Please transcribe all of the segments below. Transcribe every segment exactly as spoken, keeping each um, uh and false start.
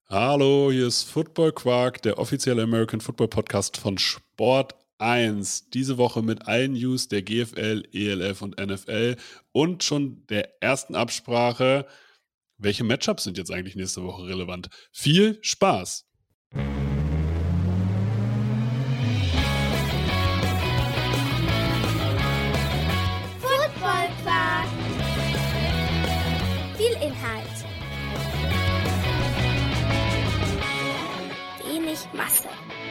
Hallo, hier ist Football Quark, der offizielle American Football Podcast von Sport eins. Diese Woche mit allen News der G F L, E L F und N F L und schon der ersten Absprache. Welche Matchups sind jetzt eigentlich nächste Woche relevant? Viel Spaß! Football Quark. Viel Inhalt. Wenig Masse.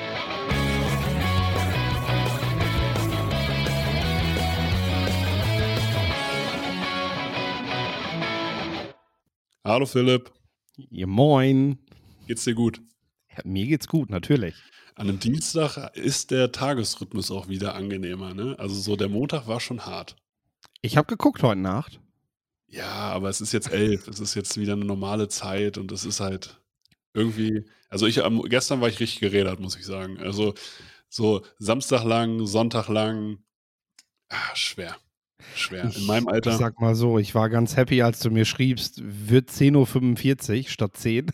Hallo Philipp, Ja, moin. geht's dir gut? Ja, mir geht's gut, natürlich. An einem Dienstag ist der Tagesrhythmus auch wieder angenehmer, ne? Also so der Montag war schon hart. Ich habe geguckt heute Nacht. Ja, aber es ist jetzt elf, es ist jetzt wieder eine normale Zeit und es ist halt irgendwie, also ich am gestern war ich richtig gerädert, muss ich sagen. Also so Samstag lang, Sonntag lang, ah, schwer, schwer. In Ich, meinem ich Alter, sag mal so, ich war ganz happy, als du mir schriebst, wird zehn Uhr fünfundvierzig statt zehn.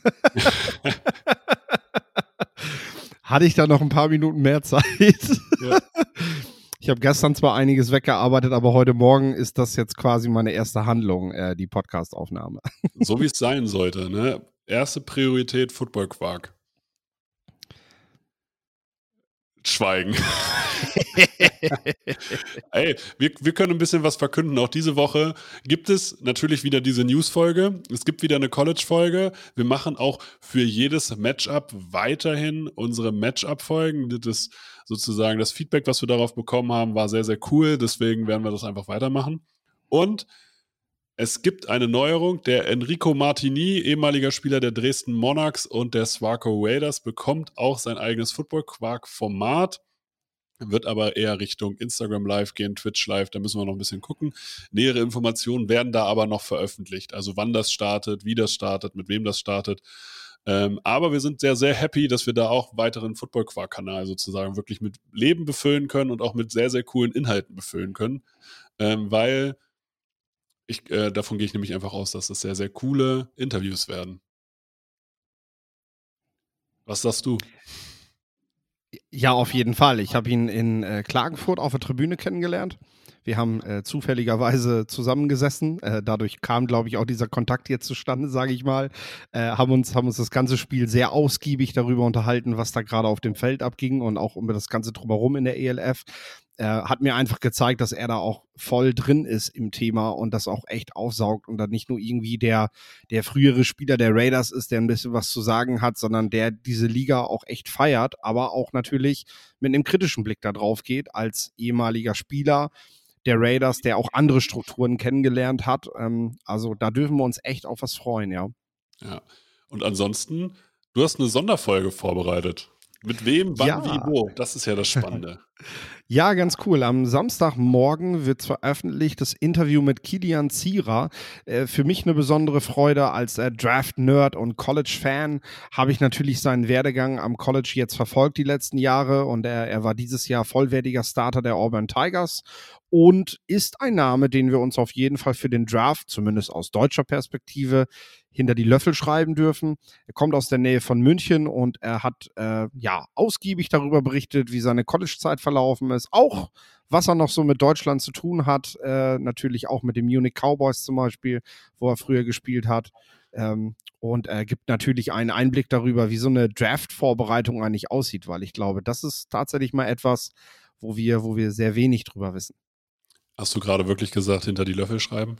Hatte ich da noch ein paar Minuten mehr Zeit. ja, Ich habe gestern zwar einiges weggearbeitet, aber heute Morgen ist das jetzt quasi meine erste Handlung, äh, die Podcast-Aufnahme. so wie es sein sollte, ne? Erste Priorität Football Quark. Schweigen. Ey, wir, wir können ein bisschen was verkünden. Auch diese Woche gibt es natürlich wieder diese News-Folge. Es gibt wieder eine College-Folge. Wir machen auch für jedes Matchup weiterhin unsere Matchup-Folgen. Das sozusagen das Feedback, was wir darauf bekommen haben, war sehr, sehr cool. Deswegen werden wir das einfach weitermachen. Und es gibt eine Neuerung. Der Enrico Martini, ehemaliger Spieler der Dresden Monarchs und der Swarco Raiders, bekommt auch sein eigenes Football-Quark-Format. Wird aber eher Richtung Instagram Live gehen, Twitch Live, da müssen wir noch ein bisschen gucken. Nähere Informationen werden da aber noch veröffentlicht. Also wann das startet, wie das startet, mit wem das startet. Ähm, aber wir sind sehr, sehr happy, dass wir da auch weiteren Football-Quark-Kanal sozusagen wirklich mit Leben befüllen können und auch mit sehr, sehr coolen Inhalten befüllen können. Ähm, weil ich, äh, davon gehe ich nämlich einfach aus, dass das sehr, sehr coole Interviews werden. Was sagst du? Ja, auf jeden Fall. Ich habe ihn in äh, Klagenfurt auf der Tribüne kennengelernt. Wir haben äh, zufälligerweise zusammengesessen. Äh, dadurch kam, glaube ich, auch dieser Kontakt jetzt zustande, sage ich mal. Äh, haben uns, haben uns das ganze Spiel sehr ausgiebig darüber unterhalten, was da gerade auf dem Feld abging und auch über das ganze Drumherum in der E L F. Äh, hat mir einfach gezeigt, dass er da auch voll drin ist im Thema und das auch echt aufsaugt und dann nicht nur irgendwie der, der frühere Spieler der Raiders ist, der ein bisschen was zu sagen hat, sondern der diese Liga auch echt feiert, aber auch natürlich mit einem kritischen Blick da drauf geht als ehemaliger Spieler der Raiders, der auch andere Strukturen kennengelernt hat. Ähm, also da dürfen wir uns echt auf was freuen, ja. Ja. Und ansonsten, du hast eine Sonderfolge vorbereitet. Mit wem, wann, Ja. wie, wo? Das ist ja das Spannende. Ja, ganz cool. Am Samstagmorgen wird veröffentlicht das Interview mit Kilian Zierer. Äh, für mich eine besondere Freude als äh, Draft-Nerd und College-Fan habe ich natürlich seinen Werdegang am College jetzt verfolgt die letzten Jahre und er, er war dieses Jahr vollwertiger Starter der Auburn Tigers und ist ein Name, den wir uns auf jeden Fall für den Draft, zumindest aus deutscher Perspektive, hinter die Löffel schreiben dürfen. Er kommt aus der Nähe von München und er hat äh, ja ausgiebig darüber berichtet, wie seine College-Zeit verlaufen ist. Auch was er noch so mit Deutschland zu tun hat. Äh, natürlich auch mit den Munich Cowboys zum Beispiel, wo er früher gespielt hat. Ähm, und er gibt natürlich einen Einblick darüber, wie so eine Draft-Vorbereitung eigentlich aussieht, weil ich glaube, das ist tatsächlich mal etwas, wo wir, wo wir sehr wenig drüber wissen. Hast du gerade wirklich gesagt, hinter die Löffel schreiben?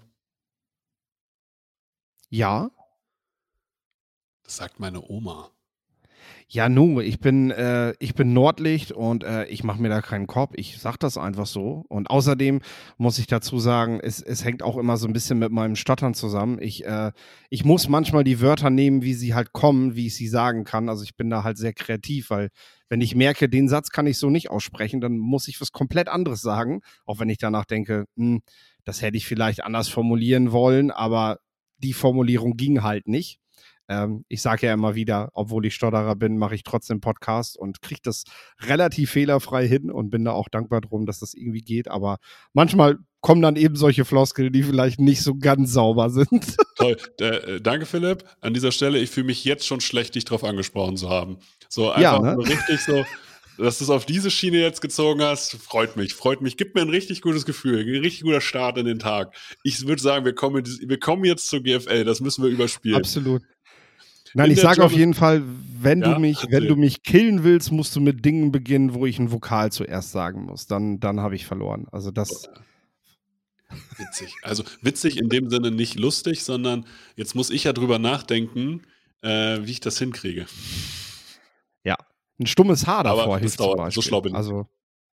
Ja. Das sagt meine Oma. Ja, nu, ich bin, äh, ich bin Nordlicht und äh, ich mache mir da keinen Kopf. Ich sag das einfach so. Und außerdem muss ich dazu sagen, es, es hängt auch immer so ein bisschen mit meinem Stottern zusammen. Ich, äh, ich muss manchmal die Wörter nehmen, wie sie halt kommen, wie ich sie sagen kann. Also ich bin da halt sehr kreativ, weil wenn ich merke, den Satz kann ich so nicht aussprechen, dann muss ich was komplett anderes sagen. Auch wenn ich danach denke, hm, das hätte ich vielleicht anders formulieren wollen, aber die Formulierung ging halt nicht. Ähm, ich sage ja immer wieder, obwohl ich Stotterer bin, mache ich trotzdem Podcast und kriege das relativ fehlerfrei hin und bin da auch dankbar drum, dass das irgendwie geht. Aber manchmal kommen dann eben solche Floskeln, die vielleicht nicht so ganz sauber sind. Toll. Äh, danke, Philipp. An dieser Stelle, ich fühle mich jetzt schon schlecht, dich drauf angesprochen zu haben. So einfach Ja, ne? so richtig so, dass du es auf diese Schiene jetzt gezogen hast, freut mich, freut mich. Gibt mir ein richtig gutes Gefühl, ein richtig guter Start in den Tag. Ich würde sagen, wir kommen, wir kommen jetzt zur G F L, das müssen wir überspielen. Absolut. Nein, In ich der sage auf German- jeden Fall, wenn Ja, du mich, erzähl. wenn du mich killen willst, musst du mit Dingen beginnen, wo ich ein Vokal zuerst sagen muss. Dann, dann habe ich verloren. Also das, Witzig. Also witzig in dem Sinne nicht lustig, sondern jetzt muss ich ja drüber nachdenken, äh, wie ich das hinkriege. ja, ein stummes Haar Aber davor das hilft zum dauert, Beispiel. so schlau bin ich. Also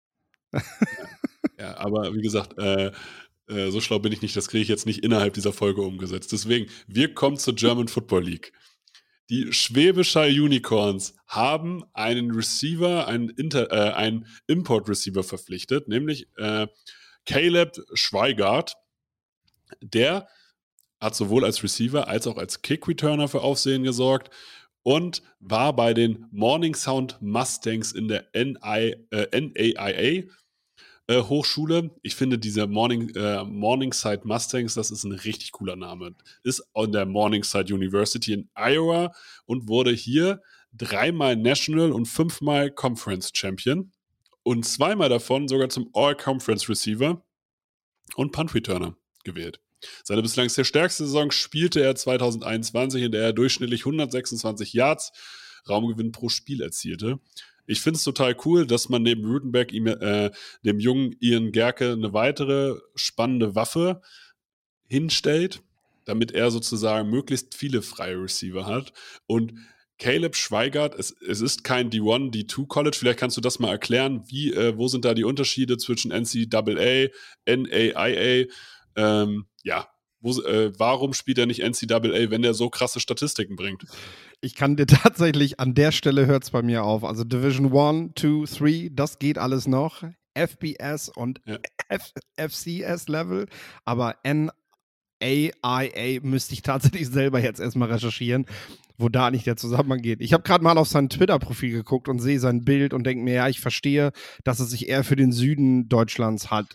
Ja, aber wie gesagt, äh, äh, so schlau bin ich nicht, das kriege ich jetzt nicht innerhalb dieser Folge umgesetzt. Deswegen, wir kommen zur German Football League. Die Schwäbischer Unicorns haben einen Receiver, einen, Inter, äh, einen Import-Receiver verpflichtet, nämlich äh, Caleb Schweigart. Der hat sowohl als Receiver als auch als Kick-Returner für Aufsehen gesorgt und war bei den Morning Sound Mustangs in der N I, äh, N A I A äh, Hochschule. Ich finde, diese Morning, äh, Morningside Mustangs, das ist ein richtig cooler Name. Ist an der Morningside University in Iowa und wurde hier dreimal National und fünfmal Conference Champion und zweimal davon sogar zum All-Conference Receiver und Punt Returner gewählt. Seine bislang sehr stärkste Saison spielte er zwanzig einundzwanzig, in der er durchschnittlich hundertsechsundzwanzig Yards Raumgewinn pro Spiel erzielte. Ich finde es total cool, dass man neben Rutenberg ihm, äh, dem jungen Ian Gerke eine weitere spannende Waffe hinstellt, damit er sozusagen möglichst viele freie Receiver hat. Und Caleb Schweigart, es, es ist kein D eins, D zwei College. Vielleicht kannst du das mal erklären. Wie, äh, wo sind da die Unterschiede zwischen N C A A, N A I A? Ähm, ja, wo, äh, warum spielt er nicht N C A A, wenn der so krasse Statistiken bringt? ich kann dir tatsächlich, an der Stelle hört es bei mir auf. Also Division eins, zwei, drei, das geht alles noch. F B S und Ja. F FCS-Level. Aber N A I A müsste ich tatsächlich selber jetzt erstmal recherchieren, wo da nicht der Zusammenhang geht. Ich habe gerade mal auf sein Twitter-Profil geguckt und sehe sein Bild und denke mir, ja, ich verstehe, dass er sich eher für den Süden Deutschlands halt,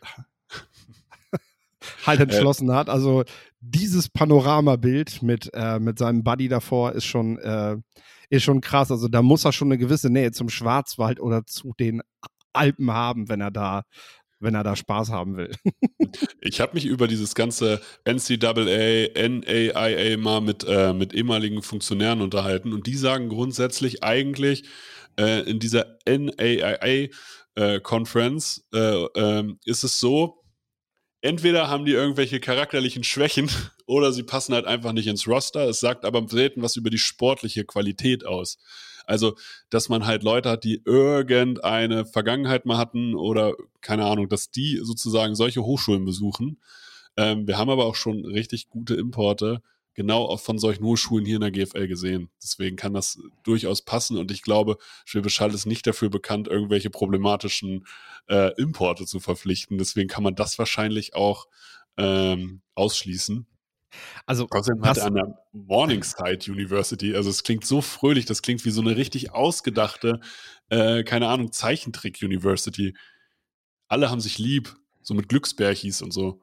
halt entschlossen hat. Also dieses Panoramabild mit, äh, mit seinem Buddy davor ist schon, äh, ist schon krass. Also da muss er schon eine gewisse Nähe zum Schwarzwald oder zu den Alpen haben, wenn er da wenn er da Spaß haben will. Ich habe mich über dieses ganze N C A A, N A I A mal mit, äh, mit ehemaligen Funktionären unterhalten und die sagen grundsätzlich eigentlich äh, in dieser N A I A äh, Conference äh, äh, ist es so, entweder haben die irgendwelche charakterlichen Schwächen oder sie passen halt einfach nicht ins Roster. Es sagt aber selten was über die sportliche Qualität aus. Also, dass man halt Leute hat, die irgendeine Vergangenheit mal hatten oder, keine Ahnung, dass die sozusagen solche Hochschulen besuchen. Ähm, wir haben aber auch schon richtig gute Importe genau auch von solchen Hochschulen hier in der G F L gesehen. Deswegen kann das durchaus passen und ich glaube, Schwäbisch Hall ist nicht dafür bekannt, irgendwelche problematischen äh, Importe zu verpflichten. Deswegen kann man das wahrscheinlich auch ähm, ausschließen. Also, Außerdem hat er an der Morningside University, also es klingt so fröhlich, das klingt wie so eine richtig ausgedachte, äh, keine Ahnung, Zeichentrick-University. Alle haben sich lieb, so mit Glücksbärchis und so.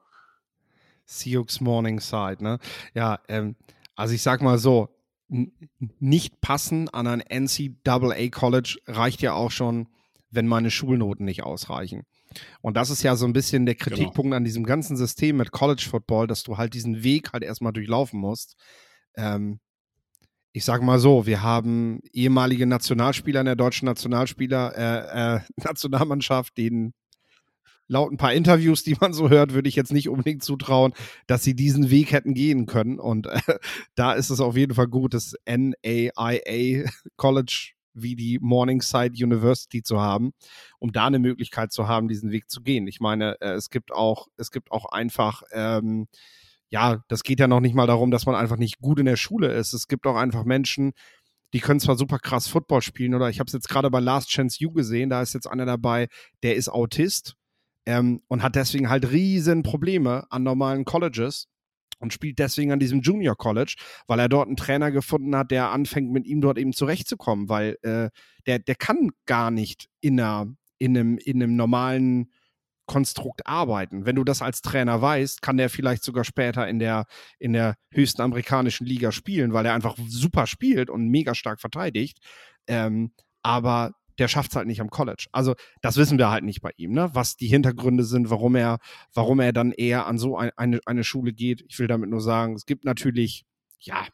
Sioux Morningside, ne? Ja, ähm, also ich sag mal so, n- nicht passen an ein N C A A College reicht ja auch schon, wenn meine Schulnoten nicht ausreichen. Und das ist ja so ein bisschen der Kritikpunkt genau. an diesem ganzen System mit College Football, dass du halt diesen Weg halt erstmal durchlaufen musst. Ähm, ich sag mal so, wir haben ehemalige Nationalspieler in der deutschen Nationalspieler, äh, äh, Nationalmannschaft, denen laut ein paar Interviews, die man so hört, würde ich jetzt nicht unbedingt zutrauen, dass sie diesen Weg hätten gehen können. Und äh, da ist es auf jeden Fall gut, das N A I A College wie die Morningside University zu haben, um da eine Möglichkeit zu haben, diesen Weg zu gehen. Ich meine, äh, es gibt auch, es gibt auch einfach, ähm, ja, das geht ja noch nicht mal darum, dass man einfach nicht gut in der Schule ist. Es gibt auch einfach Menschen, die können zwar super krass Football spielen, oder ich habe es jetzt gerade bei Last Chance U gesehen, da ist jetzt einer dabei, der ist Autist ähm, und hat deswegen halt riesen Probleme an normalen Colleges. und spielt deswegen an diesem Junior College, weil er dort einen Trainer gefunden hat, der anfängt, mit ihm dort eben zurechtzukommen, weil äh, der, der kann gar nicht in, einer, in, einem, in einem normalen Konstrukt arbeiten. Wenn du das als Trainer weißt, kann der vielleicht sogar später in der, in der höchsten amerikanischen Liga spielen, weil er einfach super spielt und mega stark verteidigt. Ähm, aber der schafft es halt nicht am College. Also das wissen wir halt nicht bei ihm, ne? Was die Hintergründe sind, warum er, warum er dann eher an so ein, eine, eine Schule geht. Ich will damit nur sagen, es gibt natürlich, ja,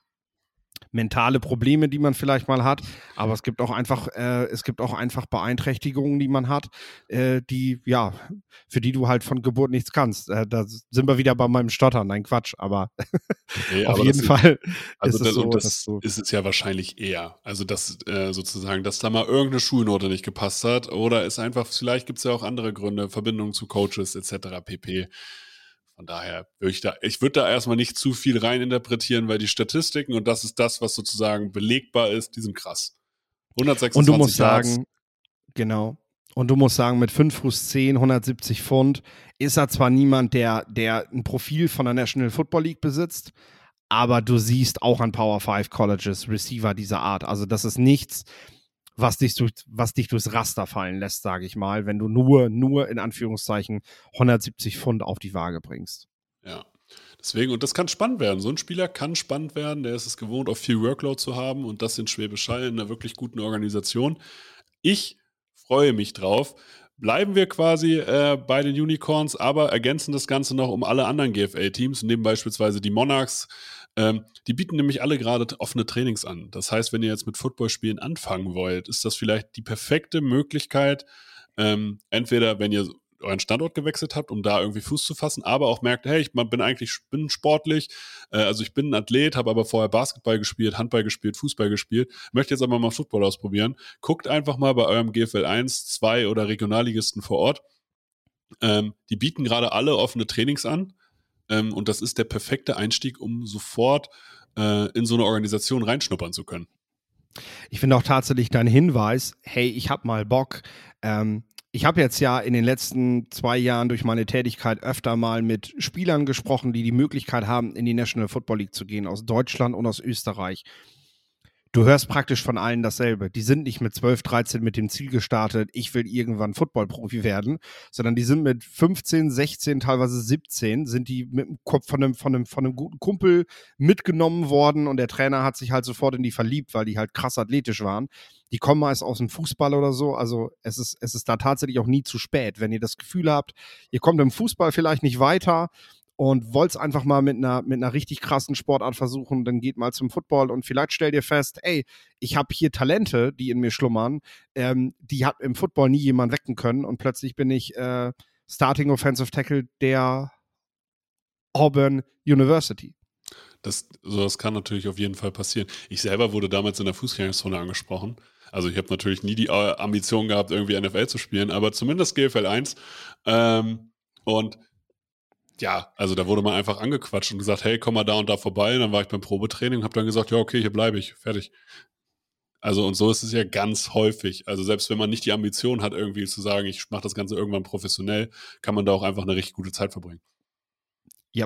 mentale Probleme, die man vielleicht mal hat, aber es gibt auch einfach, äh, es gibt auch einfach Beeinträchtigungen, die man hat, äh, die, ja, für die du halt von Geburt nichts kannst. Äh, da sind wir wieder bei meinem Stottern, nein, Quatsch, aber nee, auf aber jeden das Fall ist, also ist das, es so, und dass das du ist es ja wahrscheinlich eher. Also dass äh, sozusagen, dass da mal irgendeine Schulnote nicht gepasst hat oder ist einfach, vielleicht gibt es ja auch andere Gründe, Verbindungen zu Coaches et cetera pp. Von daher würde ich da, ich würde da erstmal nicht zu viel reininterpretieren, weil die Statistiken, und das ist das, was sozusagen belegbar ist, die sind krass. und du hundertsechsundzwanzig musst Yards. sagen, genau, und du musst sagen, mit fünf Fuß zehn, hundertsiebzig Pfund ist er zwar niemand, der, der ein Profil von der National Football League besitzt, aber du siehst auch an Power five Colleges Receiver dieser Art. Also das ist nichts, was dich, durch, was dich durchs Raster fallen lässt, sage ich mal, wenn du nur, nur in Anführungszeichen hundertsiebzig Pfund auf die Waage bringst. Ja, deswegen, und das kann spannend werden. So ein Spieler kann spannend werden, der ist es gewohnt, auch viel Workload zu haben und das in Schwäbisch Hall in einer wirklich guten Organisation. Ich freue mich drauf. Bleiben wir quasi äh, bei den Unicorns, aber ergänzen das Ganze noch um alle anderen G F L-Teams, nehmen beispielsweise die Monarchs. Ähm, die bieten nämlich alle gerade offene Trainings an. Das heißt, wenn ihr jetzt mit Footballspielen anfangen wollt, ist das vielleicht die perfekte Möglichkeit, ähm, entweder wenn ihr euren Standort gewechselt habt, um da irgendwie Fuß zu fassen, aber auch merkt, hey, ich bin eigentlich bin sportlich, äh, also ich bin ein Athlet, habe aber vorher Basketball gespielt, Handball gespielt, Fußball gespielt, möchte jetzt aber mal Football ausprobieren. Guckt einfach mal bei eurem G F L eins, zwei oder Regionalligisten vor Ort. Ähm, die bieten gerade alle offene Trainings an ähm, und das ist der perfekte Einstieg, um sofort äh, in so eine Organisation reinschnuppern zu können. Ich finde auch tatsächlich dein Hinweis, hey, ich habe mal Bock, ähm, ich habe jetzt ja in den letzten zwei Jahren durch meine Tätigkeit öfter mal mit Spielern gesprochen, die die Möglichkeit haben, in die National Football League zu gehen, aus Deutschland und aus Österreich. Du hörst praktisch von allen dasselbe. Die sind nicht mit zwölf, dreizehn mit dem Ziel gestartet, ich will irgendwann Football-Profi werden, sondern die sind mit fünfzehn, sechzehn, teilweise siebzehn, sind die mit dem Kopf von einem, von einem, von einem guten Kumpel mitgenommen worden und der Trainer hat sich halt sofort in die verliebt, weil die halt krass athletisch waren. Die kommen meist aus dem Fußball oder so, also es ist, es ist da tatsächlich auch nie zu spät. Wenn ihr das Gefühl habt, ihr kommt im Fußball vielleicht nicht weiter, und wollt es einfach mal mit einer, mit einer richtig krassen Sportart versuchen, dann geht mal zum Football und vielleicht stellt ihr fest, ey, ich habe hier Talente, die in mir schlummern, ähm, die hat im Football nie jemand wecken können und plötzlich bin ich äh, Starting Offensive Tackle der Auburn University. Das, so, das kann natürlich auf jeden Fall passieren. Ich selber wurde damals in der Fußgängerzone angesprochen. Also ich habe natürlich nie die Ambition gehabt, irgendwie N F L zu spielen, aber zumindest G F L eins. Ähm, und ja, also da wurde man einfach angequatscht und gesagt, hey, komm mal da und da vorbei. Und dann war ich beim Probetraining und habe dann gesagt, ja, okay, hier bleibe ich, fertig. Also und so ist es ja ganz häufig. Also selbst wenn man nicht die Ambition hat, irgendwie zu sagen, ich mache das Ganze irgendwann professionell, kann man da auch einfach eine richtig gute Zeit verbringen. Ja.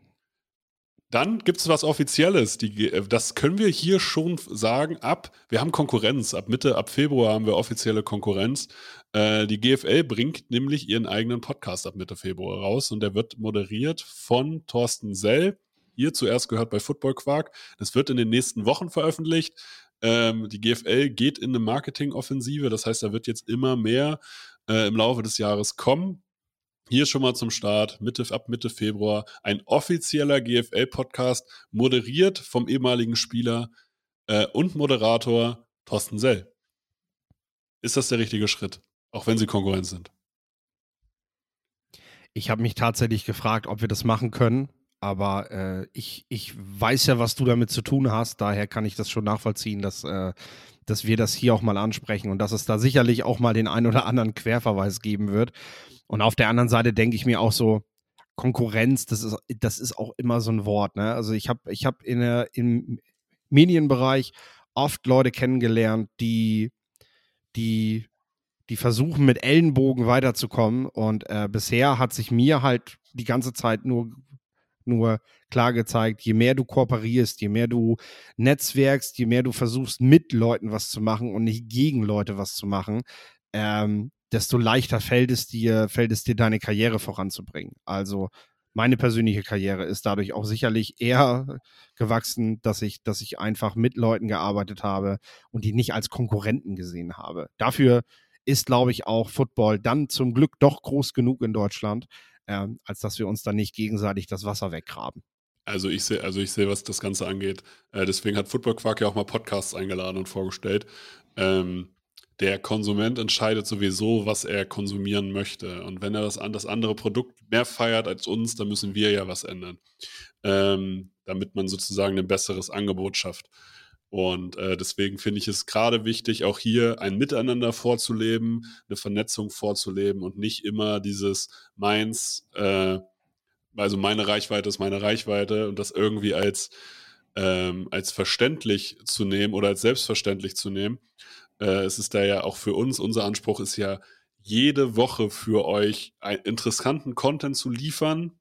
Dann gibt es was Offizielles. Die, das können wir hier schon sagen. Ab, wir haben Konkurrenz. Ab Mitte, ab Februar haben wir offizielle Konkurrenz. Äh, die G F L bringt nämlich ihren eigenen Podcast ab Mitte Februar raus und der wird moderiert von Thorsten Sell. Hier zuerst gehört bei Football Quark. Das wird in den nächsten Wochen veröffentlicht. Ähm, die G F L geht in eine Marketingoffensive. Das heißt, da wird jetzt immer mehr äh, im Laufe des Jahres kommen. Hier schon mal zum Start, Mitte, ab Mitte Februar, ein offizieller G F L-Podcast, moderiert vom ehemaligen Spieler äh, und Moderator Thorsten Sell. Ist das der richtige Schritt, auch wenn sie Konkurrenz sind? Ich habe mich tatsächlich gefragt, ob wir das machen können, aber äh, ich, ich weiß ja, was du damit zu tun hast, daher kann ich das schon nachvollziehen, dass, äh, dass wir das hier auch mal ansprechen und dass es da sicherlich auch mal den ein oder anderen Querverweis geben wird. Und auf der anderen Seite denke ich mir auch so, Konkurrenz, das ist, das ist auch immer so ein Wort. Ne? Also ich habe ich hab in der, im Medienbereich oft Leute kennengelernt, die, die, die versuchen mit Ellenbogen weiterzukommen und äh, bisher hat sich mir halt die ganze Zeit nur nur klar gezeigt, je mehr du kooperierst, je mehr du netzwerkst, je mehr du versuchst, mit Leuten was zu machen und nicht gegen Leute was zu machen, ähm, desto leichter fällt es dir, fällt es dir, deine Karriere voranzubringen. Also meine persönliche Karriere ist dadurch auch sicherlich eher gewachsen, dass ich, dass ich einfach mit Leuten gearbeitet habe und die nicht als Konkurrenten gesehen habe. Dafür ist, glaube ich, auch Football dann zum Glück doch groß genug in Deutschland, ähm, als dass wir uns dann nicht gegenseitig das Wasser weggraben. Also ich sehe, also ich sehe, was das Ganze angeht. Äh, deswegen hat Football Quark ja auch mal Podcasts eingeladen und vorgestellt. Ähm, der Konsument entscheidet sowieso, was er konsumieren möchte. Und wenn er das, an, das andere Produkt mehr feiert als uns, dann müssen wir ja was ändern. Ähm, damit man sozusagen ein besseres Angebot schafft. Und äh, deswegen finde ich es gerade wichtig, auch hier ein Miteinander vorzuleben, eine Vernetzung vorzuleben und nicht immer dieses meins, äh, also meine Reichweite ist meine Reichweite und das irgendwie als, ähm, als verständlich zu nehmen oder als selbstverständlich zu nehmen. Äh, es ist da ja auch für uns, unser Anspruch ist ja, jede Woche für euch einen interessanten Content zu liefern,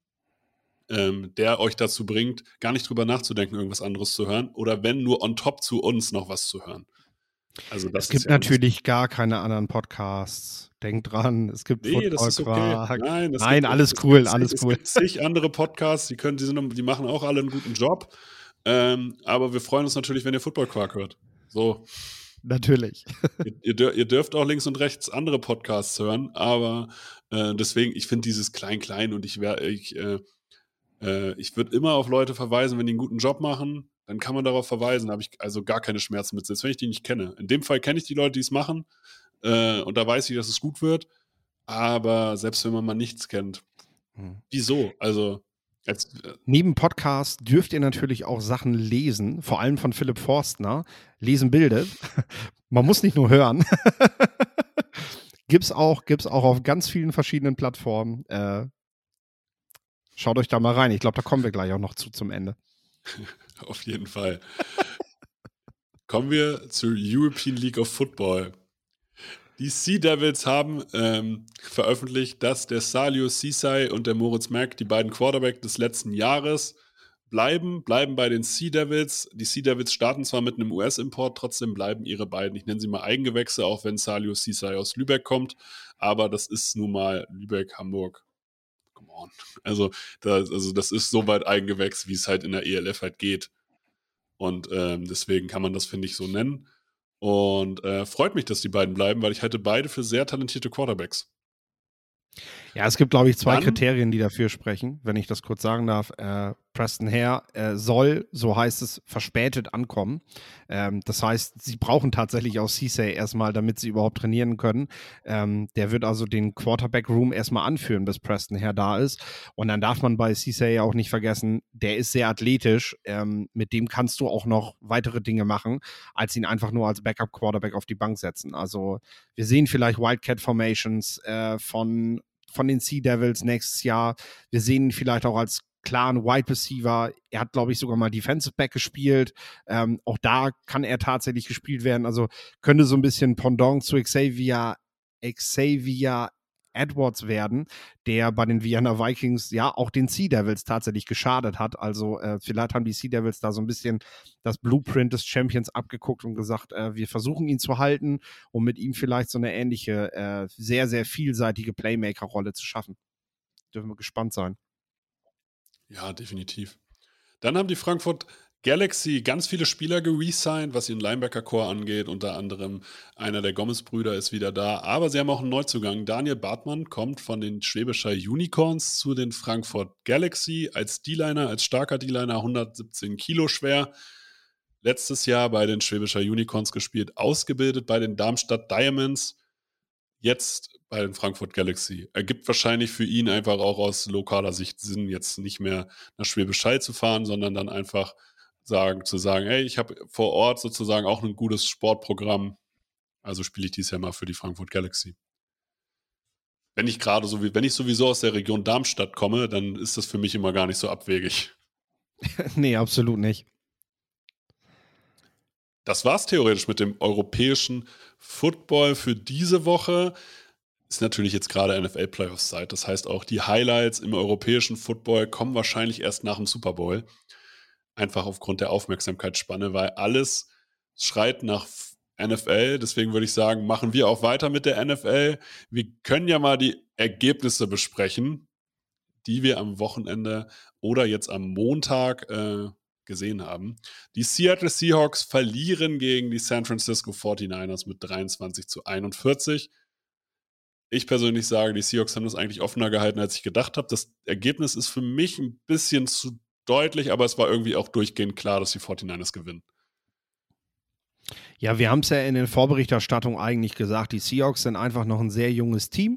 ähm, der euch dazu bringt, gar nicht drüber nachzudenken, irgendwas anderes zu hören oder wenn nur on top zu uns noch was zu hören. Also das Es ist gibt ja uns. natürlich gar keine anderen Podcasts. Denkt dran, es gibt Nee, das Football ist okay. Quark. Nein, es Nein, gibt, alles es cool, gibt, zig, alles es cool. gibt zig andere Podcasts, die können, die sind, die machen auch alle einen guten Job. Ähm, aber wir freuen uns natürlich, wenn ihr Football Quark hört. So. Natürlich. Ihr, ihr, dür- ihr dürft auch links und rechts andere Podcasts hören, aber äh, deswegen, ich finde dieses Klein-Klein und ich wäre, ich, äh, äh, ich würde immer auf Leute verweisen, wenn die einen guten Job machen, dann kann man darauf verweisen, da habe ich also gar keine Schmerzen mit, selbst wenn ich die nicht kenne. In dem Fall kenne ich die Leute, die es machen äh, und da weiß ich, dass es gut wird, aber selbst wenn man mal nichts kennt, Hm. wieso? Also, als, äh, Neben Podcast dürft ihr natürlich auch Sachen lesen, vor allem von Philipp Forstner. Lesen bildet. Man muss nicht nur hören. Gibt's auch, gibt's auch auf ganz vielen verschiedenen Plattformen. Äh, schaut euch da mal rein. Ich glaube, da kommen wir gleich auch noch zu zum Ende. auf jeden Fall. Kommen wir zur European League of Football. Die Sea Devils haben ähm, veröffentlicht, dass der Salio Ceesay und der Moritz Merck, die beiden Quarterback des letzten Jahres, bleiben, bleiben bei den Sea Devils. Die Sea Devils starten zwar mit einem U S-Import, trotzdem bleiben ihre beiden, ich nenne sie mal Eigengewächse, auch wenn Salio Ceesay aus Lübeck kommt, aber das ist nun mal Lübeck, Hamburg. Come on. Also das, also das ist so weit Eigengewächs, wie es halt in der E L F halt geht. Und ähm, deswegen kann man das, finde ich, so nennen. Und äh, freut mich, dass die beiden bleiben, weil ich halte beide für sehr talentierte Quarterbacks. Ja, es gibt, glaube ich, zwei Dann, Kriterien, die dafür sprechen, wenn ich das kurz sagen darf. Äh, Preston Hare äh, soll, so heißt es, verspätet ankommen. Ähm, das heißt, sie brauchen tatsächlich auch Ceesay erstmal, damit sie überhaupt trainieren können. Ähm, der wird also den Quarterback-Room erstmal anführen, bis Preston Hare da ist. Und dann darf man bei Ceesay auch nicht vergessen, der ist sehr athletisch. Ähm, mit dem kannst du auch noch weitere Dinge machen, als ihn einfach nur als Backup-Quarterback auf die Bank setzen. Also wir sehen vielleicht Wildcat-Formations äh, von von den Sea Devils nächstes Jahr. Wir sehen ihn vielleicht auch als klaren Wide Receiver. Er hat, glaube ich, sogar mal Defensive Back gespielt. Ähm, auch da kann er tatsächlich gespielt werden. Also könnte so ein bisschen Pendant zu Xavier, Xavier Edwards werden, der bei den Vienna Vikings ja auch den Sea Devils tatsächlich geschadet hat. Also äh, vielleicht haben die Sea Devils da so ein bisschen das Blueprint des Champions abgeguckt und gesagt, äh, wir versuchen ihn zu halten, um mit ihm vielleicht so eine ähnliche, äh, sehr, sehr vielseitige Playmaker-Rolle zu schaffen. Dürfen wir gespannt sein. ja, definitiv. Dann haben die Frankfurt Galaxy ganz viele Spieler geresigned, was ihren Linebacker-Core angeht. Unter anderem einer der Gomez-Brüder ist wieder da. Aber sie haben auch einen Neuzugang. Daniel Bartmann kommt von den Schwäbischer Unicorns zu den Frankfurt Galaxy als D-Liner, als starker D-Liner, hundertsiebzehn Kilo schwer. Letztes Jahr bei den Schwäbischer Unicorns gespielt, ausgebildet bei den Darmstadt Diamonds. Jetzt bei den Frankfurt Galaxy. Ergibt wahrscheinlich für ihn einfach auch aus lokaler Sicht Sinn, jetzt nicht mehr nach Schwäbisch Hall zu fahren, sondern dann einfach sagen, zu sagen, hey, ich habe vor Ort sozusagen auch ein gutes Sportprogramm, also spiele ich dies Jahr mal für die Frankfurt Galaxy. Wenn ich gerade so wie, wenn ich sowieso aus der Region Darmstadt komme, dann ist das für mich immer gar nicht so abwegig. Nee, absolut nicht. Das war's theoretisch mit dem europäischen Football für diese Woche. ist natürlich jetzt gerade N F L-Playoffs-Zeit. Das heißt auch, die Highlights im europäischen Football kommen wahrscheinlich erst nach dem Super Bowl. Einfach aufgrund der Aufmerksamkeitsspanne, weil alles schreit nach N F L. Deswegen würde ich sagen, machen wir auch weiter mit der N F L. Wir können ja mal die Ergebnisse besprechen, die wir am Wochenende oder jetzt am Montag äh, gesehen haben. Die Seattle Seahawks verlieren gegen die San Francisco forty-niners mit dreiundzwanzig zu einundvierzig. Ich persönlich sage, die Seahawks haben das eigentlich offener gehalten, als ich gedacht habe. Das Ergebnis ist für mich ein bisschen zu deutlich, aber es war irgendwie auch durchgehend klar, dass die forty-niners gewinnen. Ja, wir haben es ja in den Vorberichterstattungen eigentlich gesagt, die Seahawks sind einfach noch ein sehr junges Team.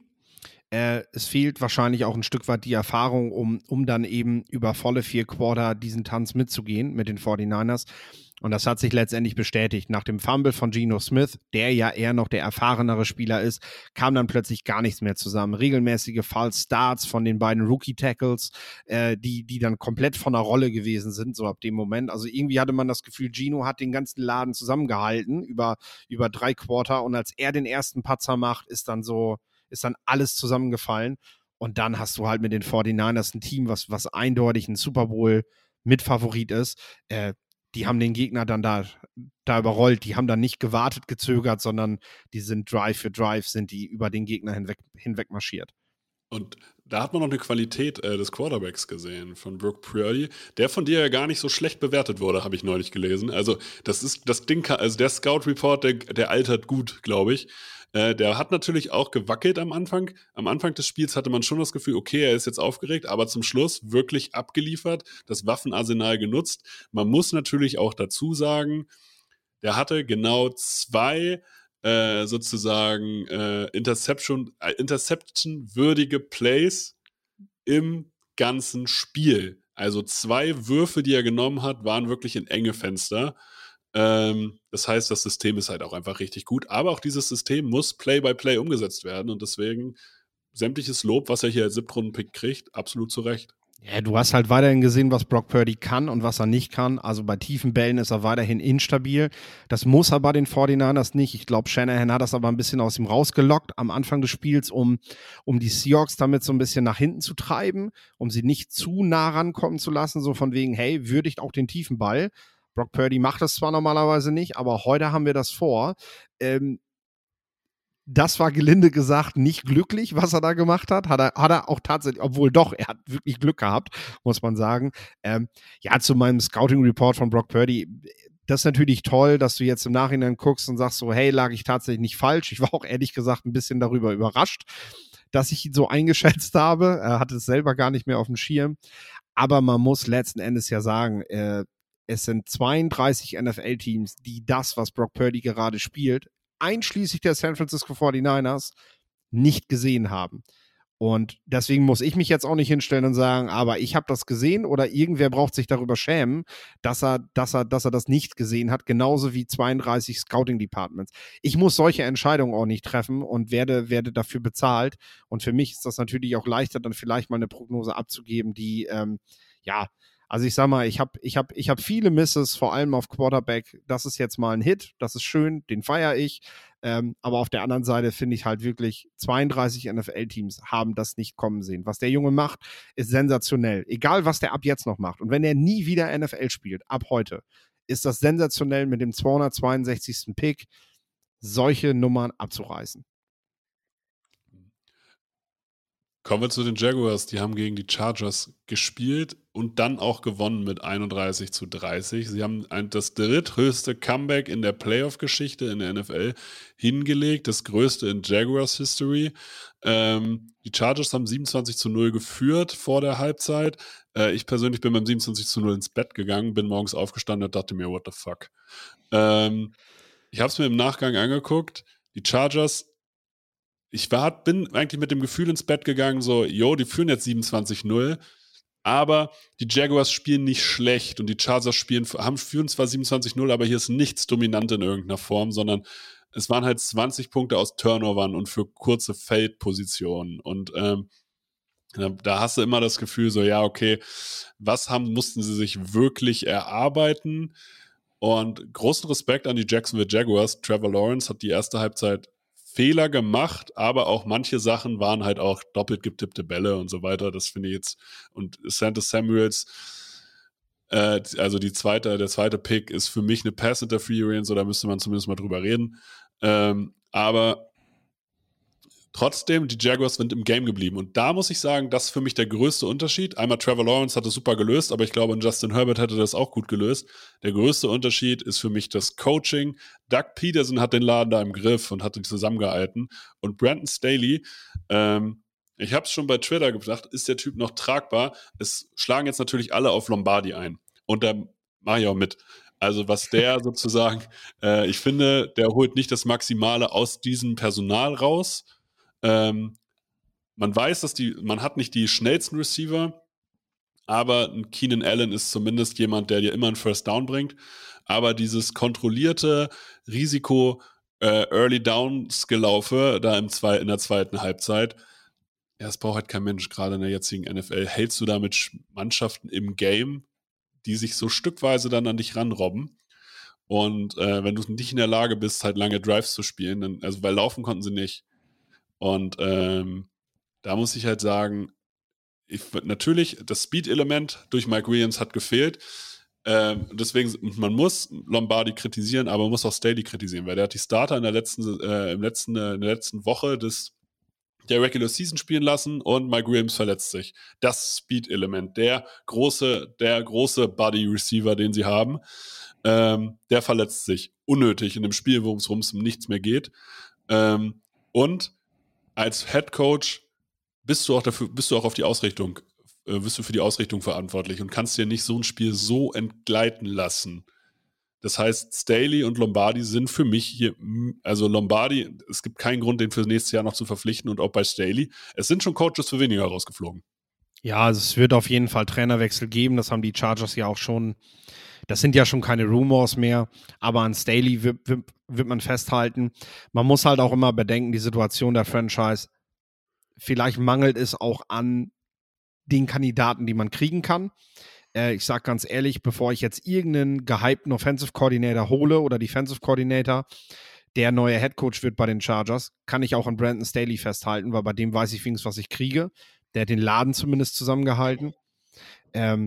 Äh, es fehlt wahrscheinlich auch ein Stück weit die Erfahrung, um, um dann eben über volle vier Quarter diesen Tanz mitzugehen mit den forty-niners. Und das hat sich letztendlich bestätigt. Nach dem Fumble von Geno Smith, der ja eher noch der erfahrenere Spieler ist, kam dann plötzlich gar nichts mehr zusammen. Regelmäßige False Starts von den beiden Rookie-Tackles, äh, die, die dann komplett von der Rolle gewesen sind, so ab dem Moment. Also irgendwie hatte man das Gefühl, Geno hat den ganzen Laden zusammengehalten über, über drei Quarter. Und als er den ersten Patzer macht, ist dann so, ist dann alles zusammengefallen. Und dann hast du halt mit den forty-niners ein Team, was, was eindeutig ein Super Bowl Mitfavorit ist. Äh, die haben den Gegner dann da, da überrollt. Die haben dann nicht gewartet, gezögert, sondern die sind Drive für Drive, sind die über den Gegner hinweg, hinweg marschiert. Und da hat man noch eine Qualität äh, des Quarterbacks gesehen, von Brock Purdy, der von dir ja gar nicht so schlecht bewertet wurde, habe ich neulich gelesen. Also das ist das Ding, also der Scout-Report, der, der altert gut, glaube ich. Äh, der hat natürlich auch gewackelt am Anfang. Am Anfang des Spiels hatte man schon das Gefühl, okay, er ist jetzt aufgeregt, aber zum Schluss wirklich abgeliefert, das Waffenarsenal genutzt. Man muss natürlich auch dazu sagen, der hatte genau zwei äh, sozusagen äh, Interception, äh, Interception-würdige Plays im ganzen Spiel. Also zwei Würfe, die er genommen hat, waren wirklich in enge Fenster. Ähm, das heißt, das System ist halt auch einfach richtig gut. Aber auch dieses System muss Play-by-Play umgesetzt werden. Und deswegen sämtliches Lob, was er hier als Siebtrunden-Pick kriegt, absolut zu Recht. Ja, du hast halt weiterhin gesehen, was Brock Purdy kann und was er nicht kann. Also bei tiefen Bällen ist er weiterhin instabil. Das muss er bei den forty-niners nicht. Ich glaube, Shanahan hat das aber ein bisschen aus ihm rausgelockt am Anfang des Spiels, um, um die Seahawks damit so ein bisschen nach hinten zu treiben, um sie nicht zu nah rankommen zu lassen, so von wegen, hey, würdigt auch den tiefen Ball. Brock Purdy macht das zwar normalerweise nicht, aber heute haben wir das vor. Ähm, Das war gelinde gesagt nicht glücklich, was er da gemacht hat. Hat er, hat er auch tatsächlich, obwohl doch, er hat wirklich Glück gehabt, muss man sagen. Ähm, ja, zu meinem Scouting-Report von Brock Purdy. Das ist natürlich toll, dass du jetzt im Nachhinein guckst und sagst so, hey, lag ich tatsächlich nicht falsch. Ich war auch ehrlich gesagt ein bisschen darüber überrascht, dass ich ihn so eingeschätzt habe. Er hatte es selber gar nicht mehr auf dem Schirm. Aber man muss letzten Endes ja sagen, äh, es sind zweiunddreißig N F L-Teams, die das, was Brock Purdy gerade spielt, einschließlich der San Francisco forty-niners, nicht gesehen haben. Und deswegen muss ich mich jetzt auch nicht hinstellen und sagen, aber ich habe das gesehen oder irgendwer braucht sich darüber schämen, dass er, dass er, dass er das nicht gesehen hat, genauso wie zweiunddreißig Scouting-Departments. Ich muss solche Entscheidungen auch nicht treffen und werde, werde dafür bezahlt. Und für mich ist das natürlich auch leichter, dann vielleicht mal eine Prognose abzugeben, die, ähm, ja, also ich sag mal, ich habe ich hab, ich hab viele Misses, vor allem auf Quarterback. Das ist jetzt mal ein Hit, das ist schön, den feiere ich. Ähm, aber auf der anderen Seite finde ich halt wirklich, zweiunddreißig N F L-Teams haben das nicht kommen sehen. Was der Junge macht, ist sensationell. Egal, was der ab jetzt noch macht. Und wenn er nie wieder N F L spielt, ab heute, ist das sensationell, mit dem zweihundertzweiundsechzigsten Pick solche Nummern abzureißen. Kommen wir zu den Jaguars. Die haben gegen die Chargers gespielt und dann auch gewonnen mit einunddreißig zu dreißig. Sie haben ein, das dritthöchste Comeback in der Playoff-Geschichte in der N F L hingelegt, das größte in Jaguars History. Ähm, die Chargers haben siebenundzwanzig zu null geführt vor der Halbzeit. Äh, ich persönlich bin beim siebenundzwanzig zu null ins Bett gegangen, bin morgens aufgestanden und dachte mir, what the fuck. Ähm, ich habe es mir im Nachgang angeguckt. Die Chargers, ich war, bin eigentlich mit dem Gefühl ins Bett gegangen, so, yo, die führen jetzt siebenundzwanzig null, aber die Jaguars spielen nicht schlecht und die Chargers spielen, haben, führen zwar siebenundzwanzig null, aber hier ist nichts dominant in irgendeiner Form, sondern es waren halt zwanzig Punkte aus Turnovern und für kurze Feldpositionen und ähm, da hast du immer das Gefühl so, ja, okay, was haben, mussten sie sich wirklich erarbeiten? Und großen Respekt an die Jacksonville Jaguars. Trevor Lawrence hat die erste Halbzeit Fehler gemacht, aber auch manche Sachen waren halt auch doppelt getippte Bälle und so weiter. Das finde ich jetzt. Und Santos Samuels, äh, also die zweite, der zweite Pick ist für mich eine Pass-Interference, oder müsste man zumindest mal drüber reden. Ähm, aber trotzdem, die Jaguars sind im Game geblieben. Und da muss ich sagen, das ist für mich der größte Unterschied. Einmal Trevor Lawrence hat es super gelöst, aber ich glaube, Justin Herbert hätte das auch gut gelöst. Der größte Unterschied ist für mich das Coaching. Doug Peterson hat den Laden da im Griff und hat ihn zusammengehalten. Und Brandon Staley, ähm, ich habe es schon bei Twitter gedacht, ist der Typ noch tragbar? Es schlagen jetzt natürlich alle auf Lombardi ein. Und da mache ich auch mit. Also was der sozusagen, äh, ich finde, der holt nicht das Maximale aus diesem Personal raus. Ähm, man weiß, dass die, man hat nicht die schnellsten Receiver, aber ein Keenan Allen ist zumindest jemand, der dir immer einen First Down bringt. Aber dieses kontrollierte Risiko, äh, Early Downs Gelaufe, da im zwei, in der zweiten Halbzeit, ja, das braucht halt kein Mensch, gerade in der jetzigen N F L. Hältst du damit Mannschaften im Game, die sich so stückweise dann an dich ranrobben? Und äh, wenn du nicht in der Lage bist, halt lange Drives zu spielen, dann, also weil laufen konnten sie nicht. Und ähm, da muss ich halt sagen, ich, natürlich, das Speed-Element durch Mike Williams hat gefehlt. Ähm, deswegen, man muss Lombardi kritisieren, aber man muss auch Staley kritisieren, weil der hat die Starter in der letzten, äh, im letzten, äh, in der letzten Woche des, der Regular Season spielen lassen und Mike Williams verletzt sich. Das Speed-Element, der große, der große Body-Receiver, den sie haben, ähm, der verletzt sich unnötig in einem Spiel, wo es um nichts mehr geht. Ähm, und als Head Coach bist du auch dafür, bist du auch auf die Ausrichtung, äh, bist du für die Ausrichtung verantwortlich und kannst dir nicht so ein Spiel so entgleiten lassen. Das heißt, Staley und Lombardi sind für mich hier, also Lombardi, es gibt keinen Grund, den für nächstes Jahr noch zu verpflichten, und auch bei Staley. Es sind schon Coaches für weniger rausgeflogen. Ja, also es wird auf jeden Fall Trainerwechsel geben, das haben die Chargers ja auch schon. Das sind ja schon keine Rumors mehr, aber an Staley wird, wird, wird man festhalten. Man muss halt auch immer bedenken, die Situation der Franchise, vielleicht mangelt es auch an den Kandidaten, die man kriegen kann. Äh, ich sage ganz ehrlich, bevor ich jetzt irgendeinen gehypten Offensive Coordinator hole oder Defensive Coordinator, der neue Head Coach wird bei den Chargers, kann ich auch an Brandon Staley festhalten, weil bei dem weiß ich wenigstens, was ich kriege. Der hat den Laden zumindest zusammengehalten. Ähm,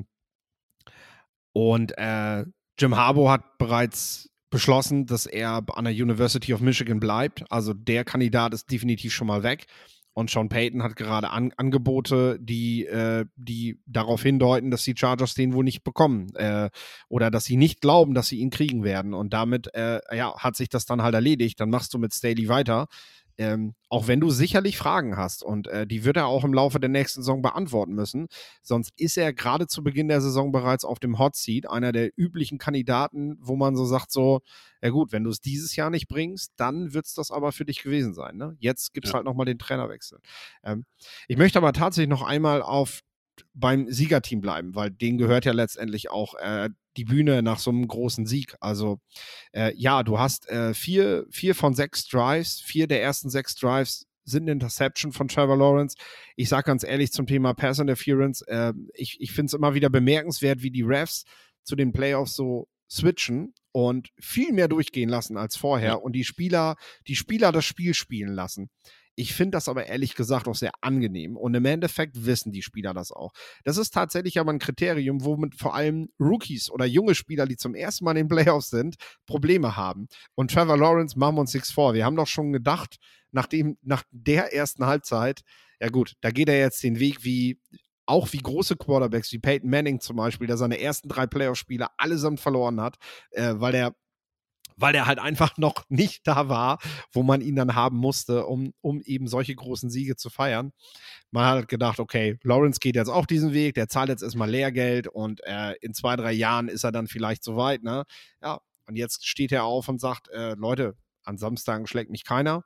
Und äh, Jim Harbaugh hat bereits beschlossen, dass er an der University of Michigan bleibt. Also der Kandidat ist definitiv schon mal weg. Und Sean Payton hat gerade an, Angebote, die, äh, die darauf hindeuten, dass die Chargers den wohl nicht bekommen. Äh, oder dass sie nicht glauben, dass sie ihn kriegen werden. Und damit äh, ja, hat sich das dann halt erledigt. Dann machst du mit Staley weiter. Ähm, auch wenn du sicherlich Fragen hast, und äh, die wird er auch im Laufe der nächsten Saison beantworten müssen, sonst ist er gerade zu Beginn der Saison bereits auf dem Hot Seat, einer der üblichen Kandidaten, wo man so sagt, so, ja gut, wenn du es dieses Jahr nicht bringst, dann wird es das aber für dich gewesen sein. Ne? Jetzt gibt es ja halt nochmal den Trainerwechsel. Ähm, ich möchte aber tatsächlich noch einmal auf beim Siegerteam bleiben, weil denen gehört ja letztendlich auch äh, die Bühne nach so einem großen Sieg. Also äh, ja, du hast äh, vier, vier von sechs Drives, vier der ersten sechs Drives sind Interception von Trevor Lawrence. Ich sage ganz ehrlich zum Thema Pass Interference, äh, ich, ich finde es immer wieder bemerkenswert, wie die Refs zu den Playoffs so switchen und viel mehr durchgehen lassen als vorher, ja, und die Spieler, die Spieler das Spiel spielen lassen. Ich finde das aber ehrlich gesagt auch sehr angenehm. Und im Endeffekt wissen die Spieler das auch. Das ist tatsächlich aber ein Kriterium, womit vor allem Rookies oder junge Spieler, die zum ersten Mal in den Playoffs sind, Probleme haben. Und Trevor Lawrence, machen wir uns nichts vor. Wir haben doch schon gedacht, nach, dem, nach der ersten Halbzeit, ja gut, da geht er jetzt den Weg wie, auch wie große Quarterbacks, wie Peyton Manning zum Beispiel, der seine ersten drei Playoff-Spiele allesamt verloren hat, äh, weil der weil der halt einfach noch nicht da war, wo man ihn dann haben musste, um, um eben solche großen Siege zu feiern. Man hat gedacht, okay, Lawrence geht jetzt auch diesen Weg, der zahlt jetzt erstmal Lehrgeld und äh, in zwei, drei Jahren ist er dann vielleicht soweit, ne? Ja, und jetzt steht er auf und sagt, äh, Leute, an Samstagen schlägt mich keiner.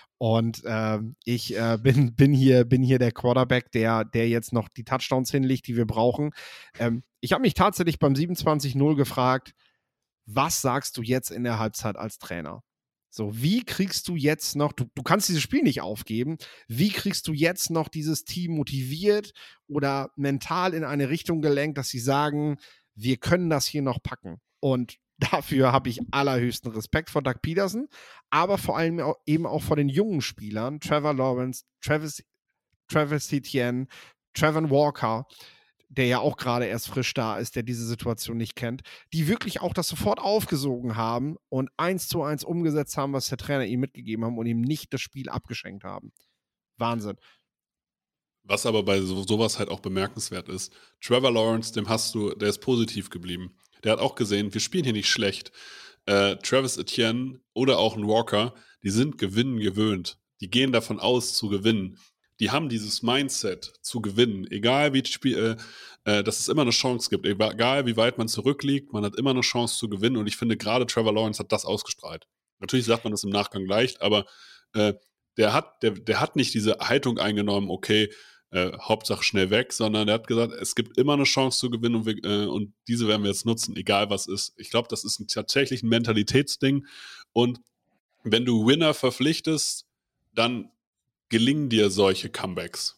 Und äh, ich äh, bin, bin, hier, bin hier der Quarterback, der, der jetzt noch die Touchdowns hinlegt, die wir brauchen. Ähm, ich habe mich tatsächlich beim siebenundzwanzig null gefragt, was sagst du jetzt in der Halbzeit als Trainer? So, wie kriegst du jetzt noch, du, du kannst dieses Spiel nicht aufgeben, wie kriegst du jetzt noch dieses Team motiviert oder mental in eine Richtung gelenkt, dass sie sagen, wir können das hier noch packen? Und dafür habe ich allerhöchsten Respekt vor Doug Peterson, aber vor allem auch, eben auch vor den jungen Spielern, Trevor Lawrence, Travis, Travis Etienne, Trevor Walker, der ja auch gerade erst frisch da ist, der diese Situation nicht kennt, die wirklich auch das sofort aufgesogen haben und eins zu eins umgesetzt haben, was der Trainer ihm mitgegeben haben und ihm nicht das Spiel abgeschenkt haben. Wahnsinn. Was aber bei so, sowas halt auch bemerkenswert ist, Trevor Lawrence, dem hast du, der ist positiv geblieben. Der hat auch gesehen, wir spielen hier nicht schlecht. Äh, Travis Etienne oder auch ein Walker, die sind gewinnen gewöhnt. Die gehen davon aus, zu gewinnen. Die haben dieses Mindset zu gewinnen. Egal wie Spiel, äh, äh, dass es immer eine Chance gibt. Egal wie weit man zurückliegt, man hat immer eine Chance zu gewinnen. Und ich finde, gerade Trevor Lawrence hat das ausgestrahlt. Natürlich sagt man das im Nachgang leicht, aber äh, der hat, der, der hat nicht diese Haltung eingenommen, okay, Äh, Hauptsache schnell weg, sondern er hat gesagt, es gibt immer eine Chance zu gewinnen und, wir, äh, und diese werden wir jetzt nutzen, egal was ist. Ich glaube, das ist ein, tatsächlich ein Mentalitätsding und wenn du Winner verpflichtest, dann gelingen dir solche Comebacks.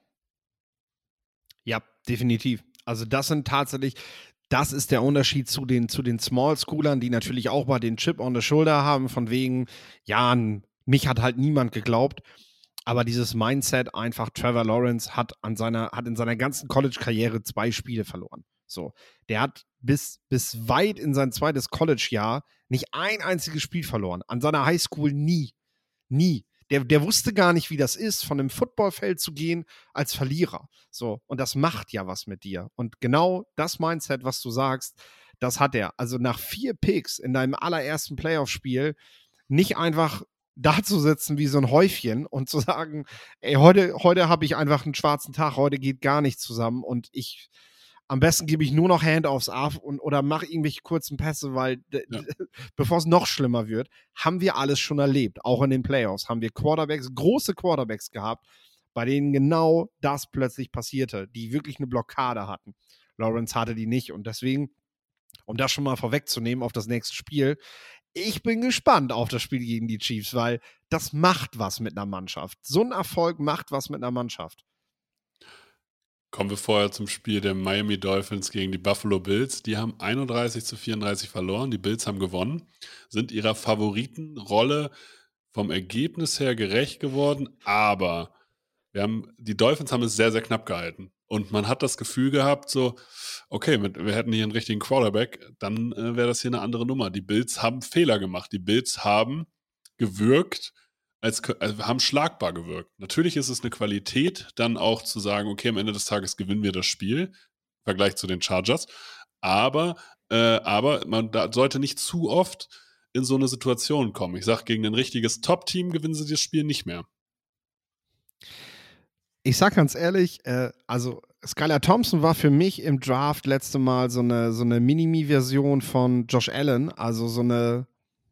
Ja, definitiv. Also das sind tatsächlich, das ist der Unterschied zu den, zu den Small Schoolern, die natürlich auch mal den Chip on the Shoulder haben, von wegen, ja, mich hat halt niemand geglaubt. Aber dieses Mindset einfach, Trevor Lawrence hat an seiner, hat in seiner ganzen College-Karriere zwei Spiele verloren. So, der hat bis, bis weit in sein zweites College-Jahr nicht ein einziges Spiel verloren. An seiner Highschool nie. Nie. Der, der wusste gar nicht, wie das ist, von einem Footballfeld zu gehen als Verlierer. So, und das macht ja was mit dir. Und genau das Mindset, was du sagst, das hat er. Also nach vier Picks in deinem allerersten Playoff-Spiel nicht einfach da zu sitzen wie so ein Häufchen und zu sagen, ey, heute, heute habe ich einfach einen schwarzen Tag, heute geht gar nichts zusammen und ich, am besten gebe ich nur noch Handoffs ab und, oder mache irgendwelche kurzen Pässe, weil ja. bevor es noch schlimmer wird, haben wir alles schon erlebt. Auch in den Playoffs haben wir Quarterbacks, große Quarterbacks gehabt, bei denen genau das plötzlich passierte, die wirklich eine Blockade hatten. Lawrence hatte die nicht und deswegen, um das schon mal vorwegzunehmen auf das nächste Spiel, ich bin gespannt auf das Spiel gegen die Chiefs, weil das macht was mit einer Mannschaft. So ein Erfolg macht was mit einer Mannschaft. Kommen wir vorher zum Spiel der Miami Dolphins gegen die Buffalo Bills. Die haben einunddreißig zu vierunddreißig verloren. Die Bills haben gewonnen, sind ihrer Favoritenrolle vom Ergebnis her gerecht geworden, aber wir haben, die Dolphins haben es sehr, sehr knapp gehalten. Und man hat das Gefühl gehabt, so, okay, mit, wir hätten hier einen richtigen Quarterback, dann äh, wäre das hier eine andere Nummer. Die Bills haben Fehler gemacht. Die Bills haben gewirkt, als, also haben schlagbar gewirkt. Natürlich ist es eine Qualität, dann auch zu sagen, okay, am Ende des Tages gewinnen wir das Spiel, im Vergleich zu den Chargers. Aber, äh, aber man da sollte nicht zu oft in so eine Situation kommen. Ich sage, gegen ein richtiges Top-Team gewinnen sie das Spiel nicht mehr. Ich sag ganz ehrlich, äh, also Skylar Thompson war für mich im Draft letzte Mal so eine, so eine Mini-Me-Version von Josh Allen, also so eine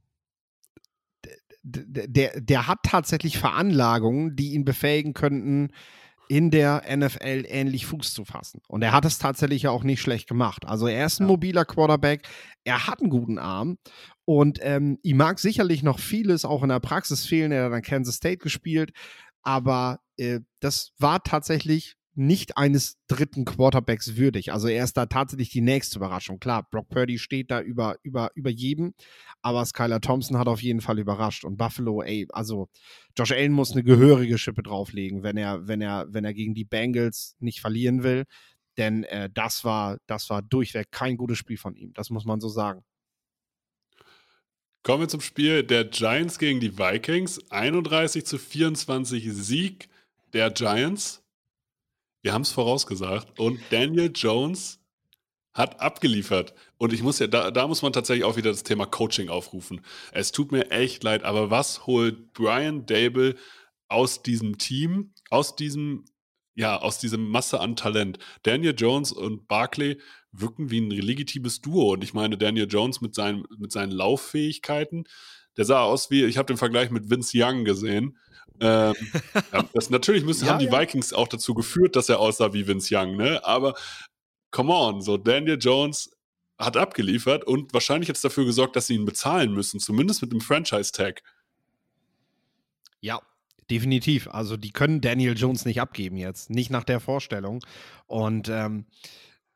der, der, der hat tatsächlich Veranlagungen, die ihn befähigen könnten, in der N F L ähnlich Fuß zu fassen. Und er hat es tatsächlich ja auch nicht schlecht gemacht. Also er ist ein mobiler Quarterback, er hat einen guten Arm und ähm, ihm mag sicherlich noch vieles auch in der Praxis fehlen. Er hat an Kansas State gespielt, aber äh, das war tatsächlich nicht eines dritten Quarterbacks würdig. Also er ist da tatsächlich die nächste Überraschung. Klar, Brock Purdy steht da über, über, über jedem, aber Skylar Thompson hat auf jeden Fall überrascht. Und Buffalo, ey, also Josh Allen muss eine gehörige Schippe drauflegen, wenn er, wenn er, wenn er gegen die Bengals nicht verlieren will. Denn äh, das war, das war durchweg kein gutes Spiel von ihm. Das muss man so sagen. Kommen wir zum Spiel der Giants gegen die Vikings. einunddreißig zu vierundzwanzig Sieg der Giants. Wir haben es vorausgesagt. Und Daniel Jones hat abgeliefert. Und ich muss ja, da, da muss man tatsächlich auch wieder das Thema Coaching aufrufen. Es tut mir echt leid, aber was holt Brian Daboll aus diesem Team, aus diesem, ja, aus diesem Masse an Talent? Daniel Jones und Barkley wirken wie ein legitimes Duo. Und ich meine, Daniel Jones mit seinen, mit seinen Lauffähigkeiten, der sah aus wie, ich habe den Vergleich mit Vince Young gesehen. ähm, ja, das, natürlich müssen, ja, haben die ja. Vikings auch dazu geführt, dass er aussah wie Vince Young, ne? Aber come on, so Daniel Jones hat abgeliefert und wahrscheinlich jetzt dafür gesorgt, dass sie ihn bezahlen müssen, zumindest mit dem Franchise-Tag. Ja, definitiv. Also die können Daniel Jones nicht abgeben jetzt, nicht nach der Vorstellung. Und ähm,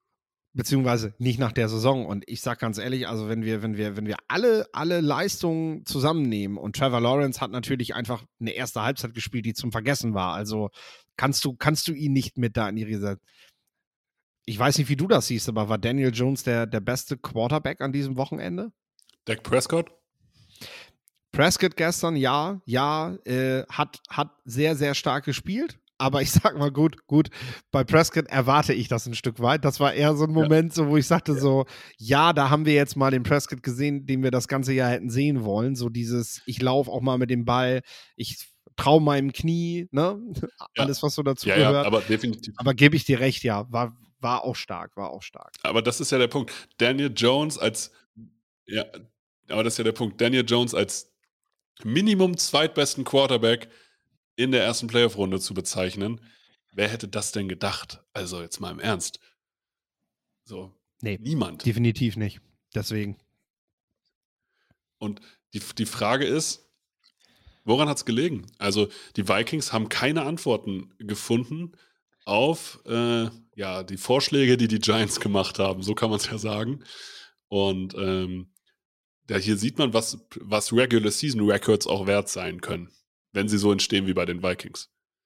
Beziehungsweise nicht nach der Saison. Und ich sag ganz ehrlich, also wenn wir, wenn wir, wenn wir alle, alle Leistungen zusammennehmen und Trevor Lawrence hat natürlich einfach eine erste Halbzeit gespielt, die zum Vergessen war. Also kannst du, kannst du ihn nicht mit da in die Riese. Ich weiß nicht, wie du das siehst, aber war Daniel Jones der, der beste Quarterback an diesem Wochenende? Dak Prescott? Prescott gestern, ja, ja, äh, hat, hat sehr, sehr stark gespielt. Aber ich sag mal, gut, gut, bei Prescott erwarte ich das ein Stück weit. Das war eher so ein Moment, ja. so, wo ich sagte ja. so, ja, da haben wir jetzt mal den Prescott gesehen, den wir das ganze Jahr hätten sehen wollen. So dieses, ich laufe auch mal mit dem Ball, ich traue meinem Knie, ne? Ja. Alles, was so dazu ja, gehört. Ja, aber definitiv. Aber gebe ich dir recht, ja, war, war auch stark, war auch stark. Aber das ist ja der Punkt. Daniel Jones als, ja, aber das ist ja der Punkt. Daniel Jones als Minimum zweitbesten Quarterback in der ersten Playoff-Runde zu bezeichnen. Wer hätte das denn gedacht? Also jetzt mal im Ernst. So, nee, niemand. Definitiv nicht. Deswegen. Und die, die Frage ist, woran hat es gelegen? Also die Vikings haben keine Antworten gefunden auf äh, ja, die Vorschläge, die die Giants gemacht haben. So kann man es ja sagen. Und ähm, ja, hier sieht man, was, was Regular Season Records auch wert sein können, wenn sie so entstehen wie bei den Vikings.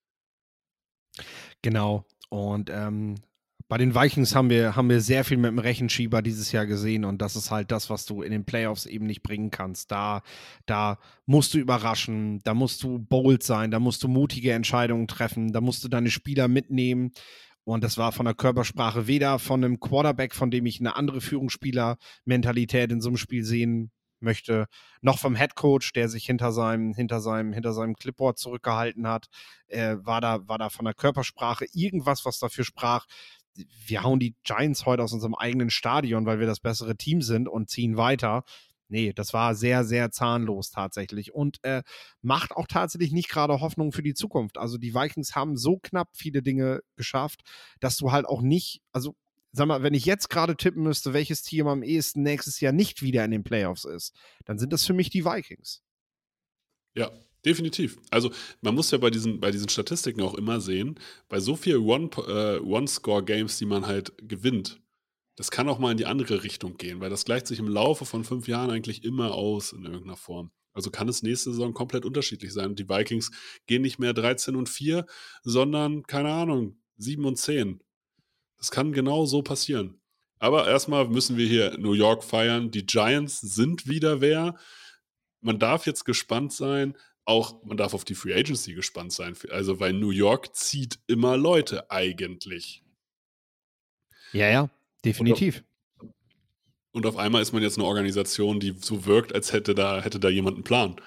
Genau. Und ähm, bei den Vikings haben wir, haben wir sehr viel mit dem Rechenschieber dieses Jahr gesehen und das ist halt das, was du in den Playoffs eben nicht bringen kannst. Da, da musst du überraschen, da musst du bold sein, da musst du mutige Entscheidungen treffen, da musst du deine Spieler mitnehmen. Und das war von der Körpersprache weder von einem Quarterback, von dem ich eine andere Führungsspieler-Mentalität in so einem Spiel sehen möchte, noch vom Headcoach, der sich hinter seinem, hinter seinem, hinter seinem Clipboard zurückgehalten hat, äh, war da, war da von der Körpersprache irgendwas, was dafür sprach, wir hauen die Giants heute aus unserem eigenen Stadion, weil wir das bessere Team sind und ziehen weiter. Nee, das war sehr, sehr zahnlos tatsächlich und äh, macht auch tatsächlich nicht gerade Hoffnung für die Zukunft. Also die Vikings haben so knapp viele Dinge geschafft, dass du halt auch nicht, also sag mal, wenn ich jetzt gerade tippen müsste, welches Team am ehesten nächstes Jahr nicht wieder in den Playoffs ist, dann sind das für mich die Vikings. Ja, definitiv. Also man muss ja bei diesen, bei diesen Statistiken auch immer sehen, bei so viel One, äh, One-Score-Games, die man halt gewinnt, das kann auch mal in die andere Richtung gehen, weil das gleicht sich im Laufe von fünf Jahren eigentlich immer aus in irgendeiner Form. Also kann es nächste Saison komplett unterschiedlich sein. Und die Vikings gehen nicht mehr dreizehn und vier, sondern, keine Ahnung, sieben und zehn. Das kann genau so passieren. Aber erstmal müssen wir hier New York feiern. Die Giants sind wieder wer. Man darf jetzt gespannt sein, auch man darf auf die Free Agency gespannt sein. Also, weil New York zieht immer Leute eigentlich. Ja, ja, definitiv. Und auf, und auf einmal ist man jetzt eine Organisation, die so wirkt, als hätte da, hätte da jemand einen Plan.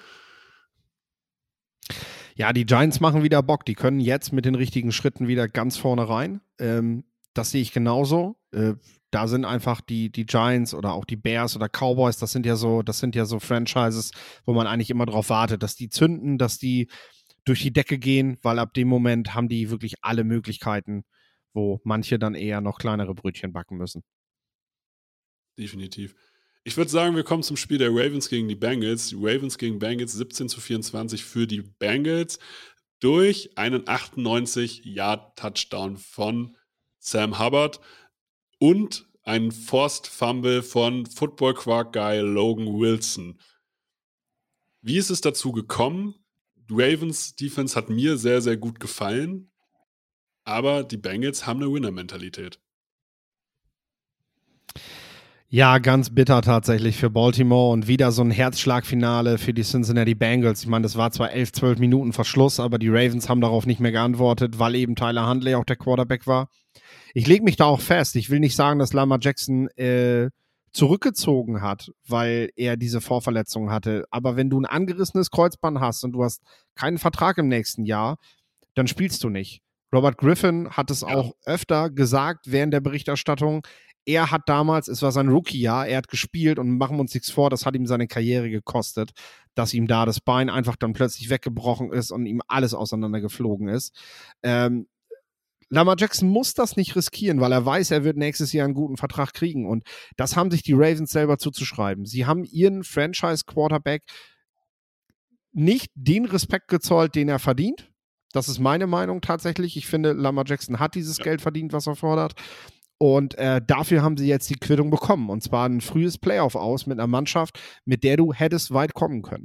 Ja, die Giants machen wieder Bock. Die können jetzt mit den richtigen Schritten wieder ganz vorne rein. Ähm, das sehe ich genauso. Äh, da sind einfach die, die Giants oder auch die Bears oder Cowboys, das sind ja so, das sind ja so Franchises, wo man eigentlich immer drauf wartet, dass die zünden, dass die durch die Decke gehen, weil ab dem Moment haben die wirklich alle Möglichkeiten, wo manche dann eher noch kleinere Brötchen backen müssen. Definitiv. Ich würde sagen, wir kommen zum Spiel der Ravens gegen die Bengals. Die Ravens gegen Bengals siebzehn zu vierundzwanzig für die Bengals durch einen achtundneunzig-Yard-Touchdown von Sam Hubbard und einen Forced Fumble von Football Quark Guy Logan Wilson. Wie ist es dazu gekommen? Ravens Defense hat mir sehr, sehr gut gefallen, aber die Bengals haben eine Winner-Mentalität. Ja, ganz bitter tatsächlich für Baltimore und wieder so ein Herzschlagfinale für die Cincinnati Bengals. Ich meine, das war zwar elf, zwölf Minuten Verschluss, aber die Ravens haben darauf nicht mehr geantwortet, weil eben Tyler Huntley auch der Quarterback war. Ich lege mich da auch fest. Ich will nicht sagen, dass Lamar Jackson äh, zurückgezogen hat, weil er diese Vorverletzung hatte. Aber wenn du ein angerissenes Kreuzband hast und du hast keinen Vertrag im nächsten Jahr, dann spielst du nicht. Robert Griffin hat es ja auch öfter gesagt während der Berichterstattung. Er hat damals, es war sein Rookie-Jahr, er hat gespielt und machen wir uns nichts vor, das hat ihm seine Karriere gekostet, dass ihm da das Bein einfach dann plötzlich weggebrochen ist und ihm alles auseinandergeflogen ist. Ähm, Lamar Jackson muss das nicht riskieren, weil er weiß, er wird nächstes Jahr einen guten Vertrag kriegen und das haben sich die Ravens selber zuzuschreiben. Sie haben ihren Franchise-Quarterback nicht den Respekt gezollt, den er verdient. Das ist meine Meinung tatsächlich. Ich finde, Lamar Jackson hat dieses ja. Geld verdient, was er fordert. Und äh, dafür haben sie jetzt die Quittung bekommen. Und zwar ein frühes Playoff aus mit einer Mannschaft, mit der du hättest weit kommen können.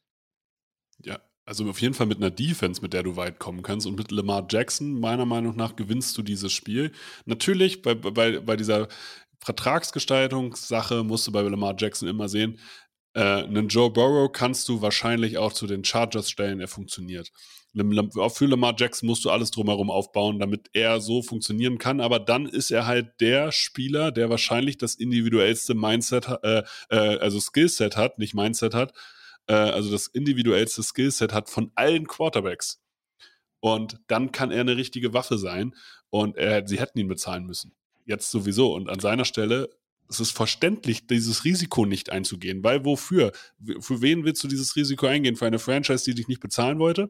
Ja, also auf jeden Fall mit einer Defense, mit der du weit kommen kannst. Und mit Lamar Jackson, meiner Meinung nach, gewinnst du dieses Spiel. Natürlich, bei, bei, bei dieser Vertragsgestaltungssache musst du bei Lamar Jackson immer sehen, äh, einen Joe Burrow kannst du wahrscheinlich auch zu den Chargers stellen, er funktioniert. Für Lamar Jackson musst du alles drumherum aufbauen, damit er so funktionieren kann, aber dann ist er halt der Spieler, der wahrscheinlich das individuellste Mindset, äh, äh, also Skillset hat, nicht Mindset hat, äh, also das individuellste Skillset hat von allen Quarterbacks. Und dann kann er eine richtige Waffe sein und er, sie hätten ihn bezahlen müssen. Jetzt sowieso. Und an seiner Stelle es ist verständlich, dieses Risiko nicht einzugehen, weil wofür? Für wen willst du dieses Risiko eingehen? Für eine Franchise, die dich nicht bezahlen wollte?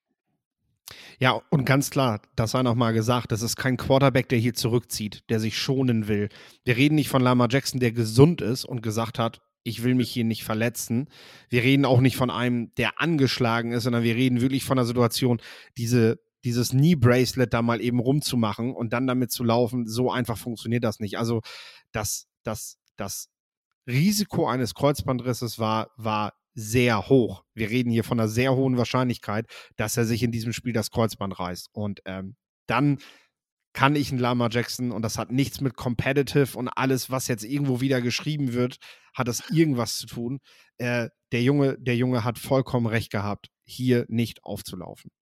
Ja, und ganz klar, das sei noch mal gesagt, das ist kein Quarterback, der hier zurückzieht, der sich schonen will. Wir reden nicht von Lamar Jackson, der gesund ist und gesagt hat, ich will mich hier nicht verletzen. Wir reden auch nicht von einem, der angeschlagen ist, sondern wir reden wirklich von einer Situation, diese dieses Knee-Bracelet da mal eben rumzumachen und dann damit zu laufen, so einfach funktioniert das nicht. Also das, das, das Risiko eines Kreuzbandrisses war, war sehr hoch. Wir reden hier von einer sehr hohen Wahrscheinlichkeit, dass er sich in diesem Spiel das Kreuzband reißt. Und ähm, dann kann ich einen Lamar Jackson, und das hat nichts mit Competitive und alles, was jetzt irgendwo wieder geschrieben wird, hat das irgendwas zu tun. Äh, der Junge, der Junge hat vollkommen recht gehabt, hier nicht aufzulaufen.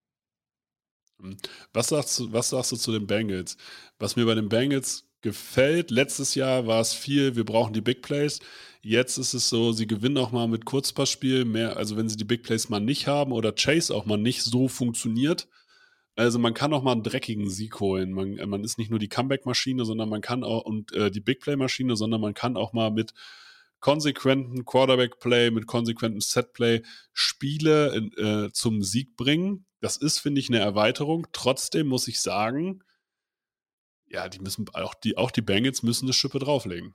Was sagst du, was sagst du zu den Bengals? Was mir bei den Bengals gefällt, letztes Jahr war es viel, wir brauchen die Big Plays. Jetzt ist es so, sie gewinnen auch mal mit Kurzpassspiel, mehr, also wenn sie die Big Plays mal nicht haben oder Chase auch mal nicht so funktioniert. Also man kann auch mal einen dreckigen Sieg holen. Man, man ist nicht nur die Comeback-Maschine, sondern man kann auch, und äh, die Big Play-Maschine, sondern man kann auch mal mit konsequenten Quarterback-Play, mit konsequentem Set-Play Spiele in, äh, zum Sieg bringen. Das ist, finde ich, eine Erweiterung. Trotzdem muss ich sagen, ja, die müssen auch die, auch die Bengals müssen eine Schippe drauflegen.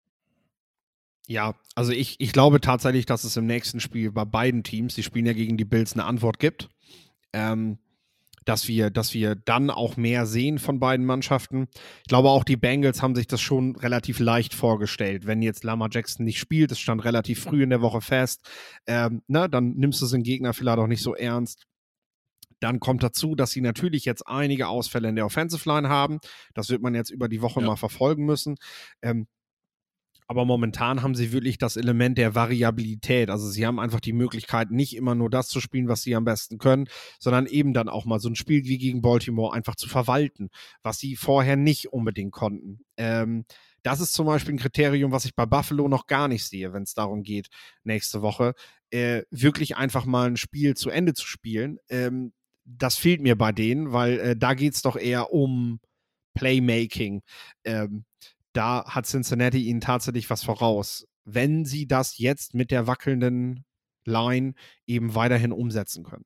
Ja, also ich, ich glaube tatsächlich, dass es im nächsten Spiel bei beiden Teams, die spielen ja gegen die Bills, eine Antwort gibt. Ähm, dass wir, dass wir dann auch mehr sehen von beiden Mannschaften. Ich glaube, auch die Bengals haben sich das schon relativ leicht vorgestellt. Wenn jetzt Lamar Jackson nicht spielt, das stand relativ früh in der Woche fest, ähm, na, dann nimmst du den Gegner vielleicht auch nicht so ernst. Dann kommt dazu, dass sie natürlich jetzt einige Ausfälle in der Offensive Line haben. Das wird man jetzt über die Woche ja. mal verfolgen müssen. Ähm, Aber momentan haben sie wirklich das Element der Variabilität. Also sie haben einfach die Möglichkeit, nicht immer nur das zu spielen, was sie am besten können, sondern eben dann auch mal so ein Spiel wie gegen Baltimore einfach zu verwalten, was sie vorher nicht unbedingt konnten. Ähm, das ist zum Beispiel ein Kriterium, was ich bei Buffalo noch gar nicht sehe, wenn es darum geht, nächste Woche äh, wirklich einfach mal ein Spiel zu Ende zu spielen. Ähm, das fehlt mir bei denen, weil äh, da geht es doch eher um Playmaking. Ähm, Da hat Cincinnati ihnen tatsächlich was voraus, wenn sie das jetzt mit der wackelnden Line eben weiterhin umsetzen können.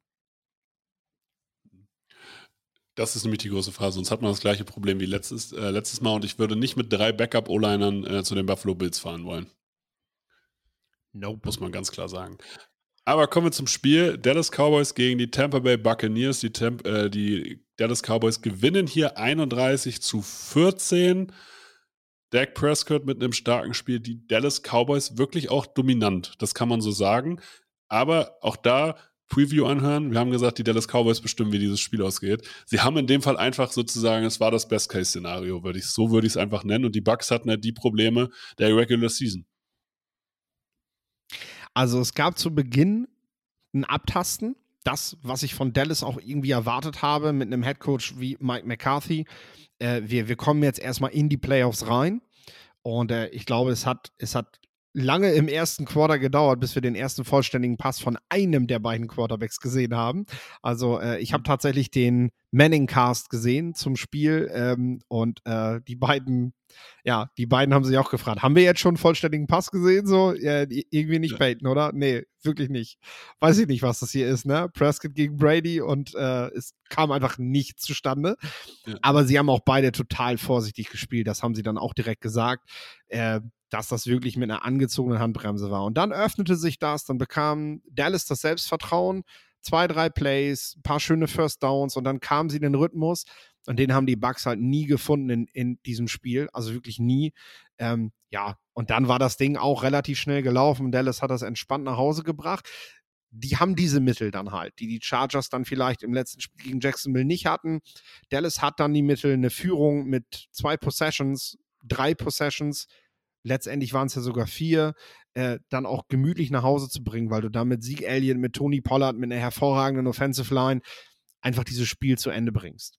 Das ist nämlich die große Frage. Sonst hat man das gleiche Problem wie letztes, äh, letztes Mal und ich würde nicht mit drei Backup-O-Linern äh, zu den Buffalo Bills fahren wollen. Nope. Muss man ganz klar sagen. Aber kommen wir zum Spiel. Dallas Cowboys gegen die Tampa Bay Buccaneers. Die, Temp- äh, die Dallas Cowboys gewinnen hier einunddreißig zu vierzehn. Dak Prescott mit einem starken Spiel, die Dallas Cowboys wirklich auch dominant, das kann man so sagen. Aber auch da Preview anhören, wir haben gesagt, die Dallas Cowboys bestimmen, wie dieses Spiel ausgeht. Sie haben in dem Fall einfach sozusagen, es war das Best-Case-Szenario, würde ich, so würde ich es einfach nennen. Und die Bucks hatten halt die Probleme der Regular Season. Also es gab zu Beginn ein Abtasten, das, was ich von Dallas auch irgendwie erwartet habe, mit einem Headcoach wie Mike McCarthy. Äh, wir, wir kommen jetzt erstmal in die Playoffs rein und äh, ich glaube, es hat, es hat lange im ersten Quarter gedauert, bis wir den ersten vollständigen Pass von einem der beiden Quarterbacks gesehen haben. Also äh, ich habe tatsächlich den Manning-Cast gesehen zum Spiel ähm, und äh, die beiden, ja, die beiden haben sich auch gefragt, haben wir jetzt schon einen vollständigen Pass gesehen? So, ja, irgendwie nicht baiten, oder? Nee, wirklich nicht. Weiß ich nicht, was das hier ist, ne? Prescott gegen Brady und äh, es kam einfach nichts zustande. Ja. Aber sie haben auch beide total vorsichtig gespielt. Das haben sie dann auch direkt gesagt, äh, dass das wirklich mit einer angezogenen Handbremse war. Und dann öffnete sich das, dann bekam Dallas das Selbstvertrauen, zwei, drei Plays, ein paar schöne First Downs und dann kamen sie in den Rhythmus und den haben die Bucks halt nie gefunden in, in diesem Spiel, also wirklich nie. Ähm, ja, und dann war das Ding auch relativ schnell gelaufen. Dallas hat das entspannt nach Hause gebracht. Die haben diese Mittel dann halt, die die Chargers dann vielleicht im letzten Spiel gegen Jacksonville nicht hatten. Dallas hat dann die Mittel, eine Führung mit zwei Possessions, drei Possessions, letztendlich waren es ja sogar vier, äh, dann auch gemütlich nach Hause zu bringen, weil du dann mit Zeke Elliott, mit Tony Pollard, mit einer hervorragenden Offensive Line einfach dieses Spiel zu Ende bringst.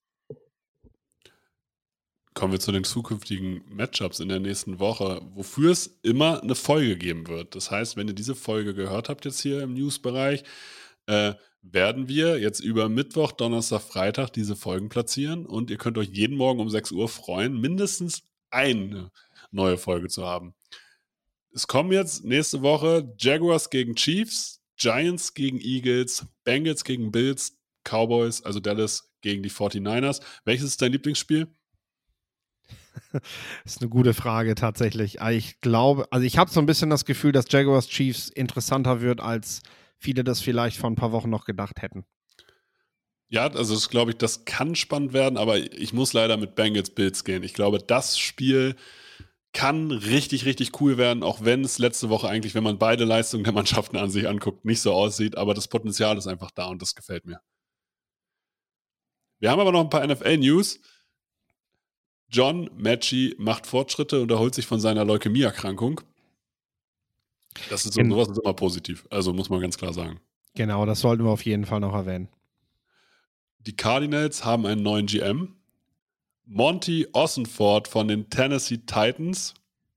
Kommen wir zu den zukünftigen Matchups in der nächsten Woche, wofür es immer eine Folge geben wird. Das heißt, wenn ihr diese Folge gehört habt jetzt hier im News-Bereich, äh, werden wir jetzt über Mittwoch, Donnerstag, Freitag diese Folgen platzieren und ihr könnt euch jeden Morgen um sechs Uhr freuen, mindestens eine neue Folge zu haben. Es kommen jetzt nächste Woche Jaguars gegen Chiefs, Giants gegen Eagles, Bengals gegen Bills, Cowboys, also Dallas gegen die forty-niners. Welches ist dein Lieblingsspiel? Das ist eine gute Frage tatsächlich. Ich glaube, also ich habe so ein bisschen das Gefühl, dass Jaguars Chiefs interessanter wird, als viele das vielleicht vor ein paar Wochen noch gedacht hätten. Ja, also das glaube ich, das kann spannend werden, aber ich muss leider mit Bengals Bills gehen. Ich glaube, das Spiel kann richtig, richtig cool werden, auch wenn es letzte Woche eigentlich, wenn man beide Leistungen der Mannschaften an sich anguckt, nicht so aussieht, aber das Potenzial ist einfach da und das gefällt mir. Wir haben aber noch ein paar N F L-News. John Mechie macht Fortschritte und erholt sich von seiner Leukämie-Erkrankung. Das ist so, sowas ist immer positiv, also muss man ganz klar sagen. Genau, das sollten wir auf jeden Fall noch erwähnen. Die Cardinals haben einen neuen G M. Monty Ossenford von den Tennessee Titans.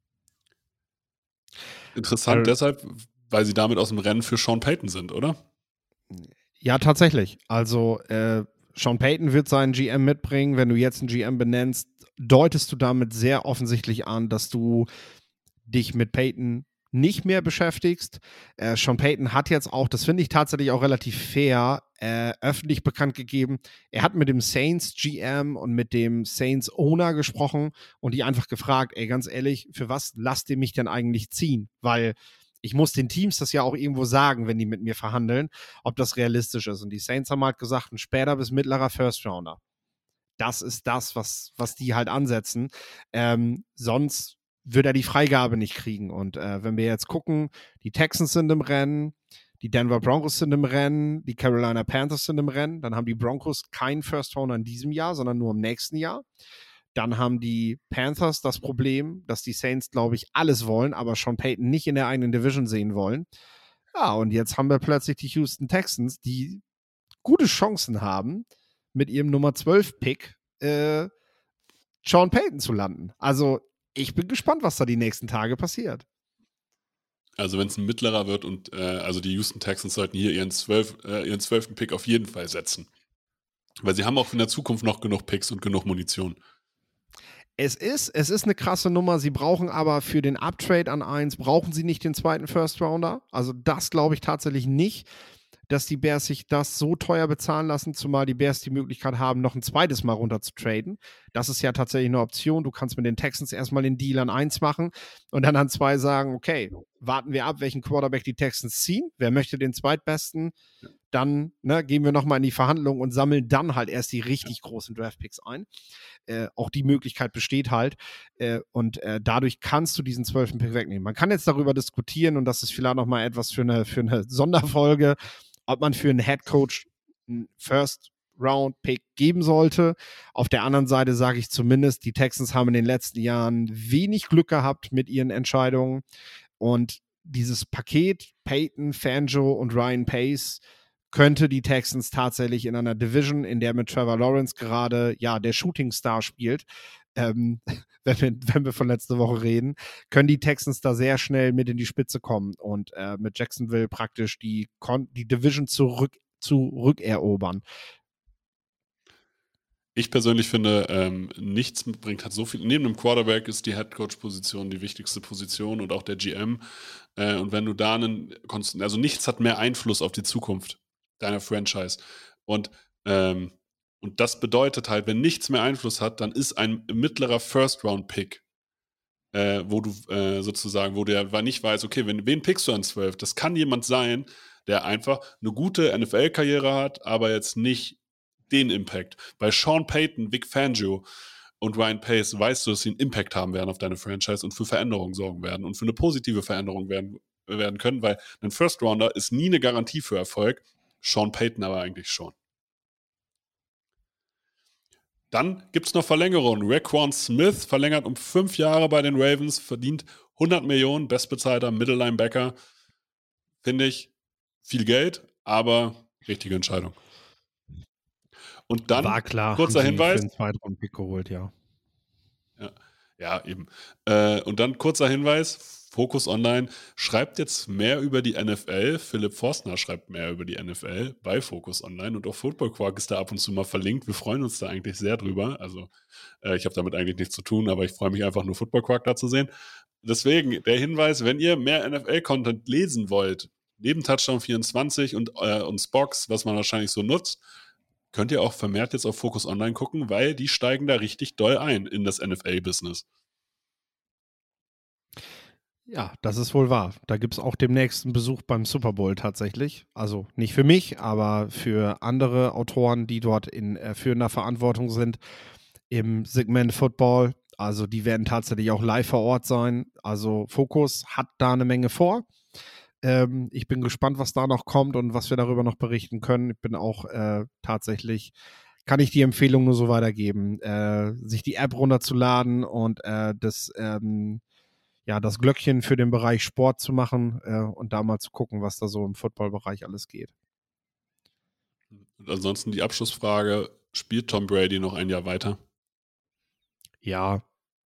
Interessant also, deshalb, weil sie damit aus dem Rennen für Sean Payton sind, oder? Ja, tatsächlich. Also äh, Sean Payton wird seinen G M mitbringen. Wenn du jetzt einen G M benennst, deutest du damit sehr offensichtlich an, dass du dich mit Payton nicht mehr beschäftigst. Äh, Sean Payton hat jetzt auch, das finde ich tatsächlich auch relativ fair, äh, öffentlich bekannt gegeben, er hat mit dem Saints G M und mit dem Saints Owner gesprochen und die einfach gefragt, ey, ganz ehrlich, für was lasst ihr mich denn eigentlich ziehen? Weil ich muss den Teams das ja auch irgendwo sagen, wenn die mit mir verhandeln, ob das realistisch ist. Und die Saints haben halt gesagt, ein später bis mittlerer First Rounder. Das ist das, was, was die halt ansetzen. Ähm, sonst wird er die Freigabe nicht kriegen. Und äh, wenn wir jetzt gucken, die Texans sind im Rennen, die Denver Broncos sind im Rennen, die Carolina Panthers sind im Rennen, dann haben die Broncos keinen First Rounder in diesem Jahr, sondern nur im nächsten Jahr. Dann haben die Panthers das Problem, dass die Saints, glaube ich, alles wollen, aber Sean Payton nicht in der eigenen Division sehen wollen. Ja, und jetzt haben wir plötzlich die Houston Texans, die gute Chancen haben, mit ihrem Nummer zwölf Pick äh, Sean Payton zu landen. Also ich bin gespannt, was da die nächsten Tage passiert. Also wenn es ein mittlerer wird und äh, also die Houston Texans sollten hier ihren, zwölf, äh, ihren zwölften Pick auf jeden Fall setzen. Weil sie haben auch in der Zukunft noch genug Picks und genug Munition. Es ist, es ist eine krasse Nummer. Sie brauchen aber für den Uptrade an eins, brauchen sie nicht den zweiten First Rounder. Also das glaube ich tatsächlich nicht, dass die Bears sich das so teuer bezahlen lassen, zumal die Bears die Möglichkeit haben, noch ein zweites Mal runter zu traden. Das ist ja tatsächlich eine Option. Du kannst mit den Texans erstmal den Deal an eins machen und dann an zwei sagen, okay, warten wir ab, welchen Quarterback die Texans ziehen. Wer möchte den zweitbesten? Dann ne, gehen wir nochmal in die Verhandlung und sammeln dann halt erst die richtig großen Draftpicks ein. Äh, auch die Möglichkeit besteht halt. Äh, und äh, dadurch kannst du diesen zwölften Pick wegnehmen. Man kann jetzt darüber diskutieren und das ist vielleicht nochmal etwas für eine, für eine Sonderfolge, ob man für einen Headcoach einen First-Round-Pick geben sollte. Auf der anderen Seite sage ich zumindest, die Texans haben in den letzten Jahren wenig Glück gehabt mit ihren Entscheidungen. Und dieses Paket, Peyton, Fangio und Ryan Pace, könnte die Texans tatsächlich in einer Division, in der mit Trevor Lawrence gerade ja der Shooting Star spielt, ähm, wenn, wir, wenn wir von letzter Woche reden, können die Texans da sehr schnell mit in die Spitze kommen und äh, mit Jacksonville praktisch die, die Division zurück, zurückerobern. Ich persönlich finde, ähm, nichts bringt halt so viel. Neben dem Quarterback ist die Headcoach-Position die wichtigste Position und auch der G M. Äh, und wenn du da einen, also nichts hat mehr Einfluss auf die Zukunft deiner Franchise. Und, ähm, und das bedeutet halt, wenn nichts mehr Einfluss hat, dann ist ein mittlerer First-Round-Pick, äh, wo du äh, sozusagen, wo der nicht weiß, okay, wenn, wen pickst du an zwölf? Das kann jemand sein, der einfach eine gute N F L-Karriere hat, aber jetzt nicht den Impact. Bei Sean Payton, Vic Fangio und Ryan Pace weißt du, dass sie einen Impact haben werden auf deine Franchise und für Veränderungen sorgen werden und für eine positive Veränderung werden, werden können, weil ein First-Rounder ist nie eine Garantie für Erfolg. Sean Payton aber eigentlich schon. Dann gibt es noch Verlängerungen. Raekwon Smith verlängert um fünf Jahre bei den Ravens, verdient hundert Millionen, bestbezahlter Middle-Linebacker. Finde ich viel Geld, aber richtige Entscheidung. Und dann, war klar, kurzer haben sie Hinweis. für einen Zweitrunden-Pick geholt, ja. Ja, ja eben. Äh, und dann kurzer Hinweis. Focus Online schreibt jetzt mehr über die N F L. Philipp Forstner schreibt mehr über die N F L bei Focus Online und auch Football Quark ist da ab und zu mal verlinkt. Wir freuen uns da eigentlich sehr drüber. Also äh, ich habe damit eigentlich nichts zu tun, aber ich freue mich einfach nur Football Quark da zu sehen. Deswegen der Hinweis, wenn ihr mehr N F L-Content lesen wollt, neben Touchdown vierundzwanzig und, äh, und Spox, was man wahrscheinlich so nutzt, könnt ihr auch vermehrt jetzt auf Focus Online gucken, weil die steigen da richtig doll ein in das N F L-Business. Ja, das ist wohl wahr. Da gibt es auch demnächst einen Besuch beim Super Bowl tatsächlich. Also nicht für mich, aber für andere Autoren, die dort in äh, führender Verantwortung sind im Segment Football. Also die werden tatsächlich auch live vor Ort sein. Also Focus hat da eine Menge vor. Ähm, ich bin gespannt, was da noch kommt und was wir darüber noch berichten können. Ich bin auch äh, tatsächlich, kann ich die Empfehlung nur so weitergeben, äh, sich die App runterzuladen und äh, das ähm, ja, das Glöckchen für den Bereich Sport zu machen äh, und da mal zu gucken, was da so im Football-Bereich alles geht. Und ansonsten die Abschlussfrage, spielt Tom Brady noch ein Jahr weiter? Ja.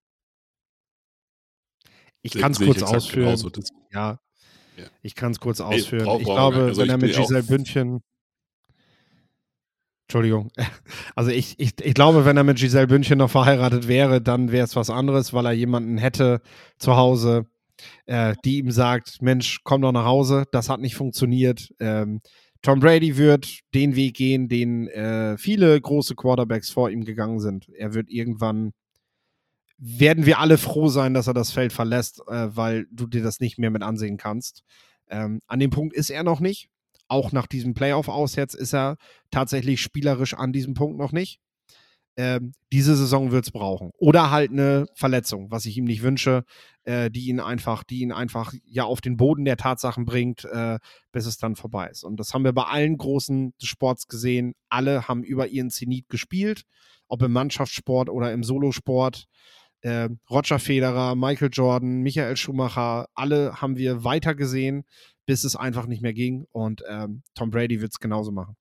Ich kann es kurz ausführen. Ja, ja. Ich kann es kurz Ey, ausführen. Brauch, ich brauch glaube, also wenn er mit Giselle Bündchen Entschuldigung. Also ich, ich, ich glaube, wenn er mit Giselle Bündchen noch verheiratet wäre, dann wäre es was anderes, weil er jemanden hätte zu Hause, äh, die ihm sagt, Mensch, komm doch nach Hause, das hat nicht funktioniert. Ähm, Tom Brady wird den Weg gehen, den äh, viele große Quarterbacks vor ihm gegangen sind. Er wird irgendwann, werden wir alle froh sein, dass er das Feld verlässt, äh, weil du dir das nicht mehr mit ansehen kannst. Ähm, an dem Punkt ist er noch nicht. Auch nach diesem Playoff aus jetzt ist er tatsächlich spielerisch an diesem Punkt noch nicht. Ähm, diese Saison wird es brauchen. Oder halt eine Verletzung, was ich ihm nicht wünsche, äh, die ihn einfach, die ihn einfach ja auf den Boden der Tatsachen bringt, äh, bis es dann vorbei ist. Und das haben wir bei allen Großen des Sports gesehen. Alle haben über ihren Zenit gespielt, ob im Mannschaftssport oder im Solosport. Äh, Roger Federer, Michael Jordan, Michael Schumacher, alle haben wir weiter gesehen, bis es einfach nicht mehr ging. Und ähm, Tom Brady wird es genauso machen.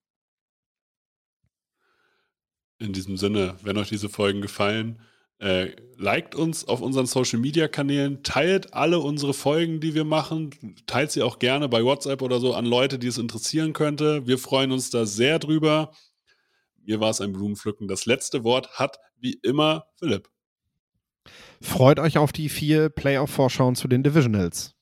In diesem Sinne, wenn euch diese Folgen gefallen, äh, liked uns auf unseren Social-Media-Kanälen, teilt alle unsere Folgen, die wir machen, teilt sie auch gerne bei WhatsApp oder so an Leute, die es interessieren könnte. Wir freuen uns da sehr drüber. Mir war es ein Blumenpflücken. Das letzte Wort hat wie immer Philipp. Freut euch auf die vier Playoff-Vorschauen zu den Divisionals.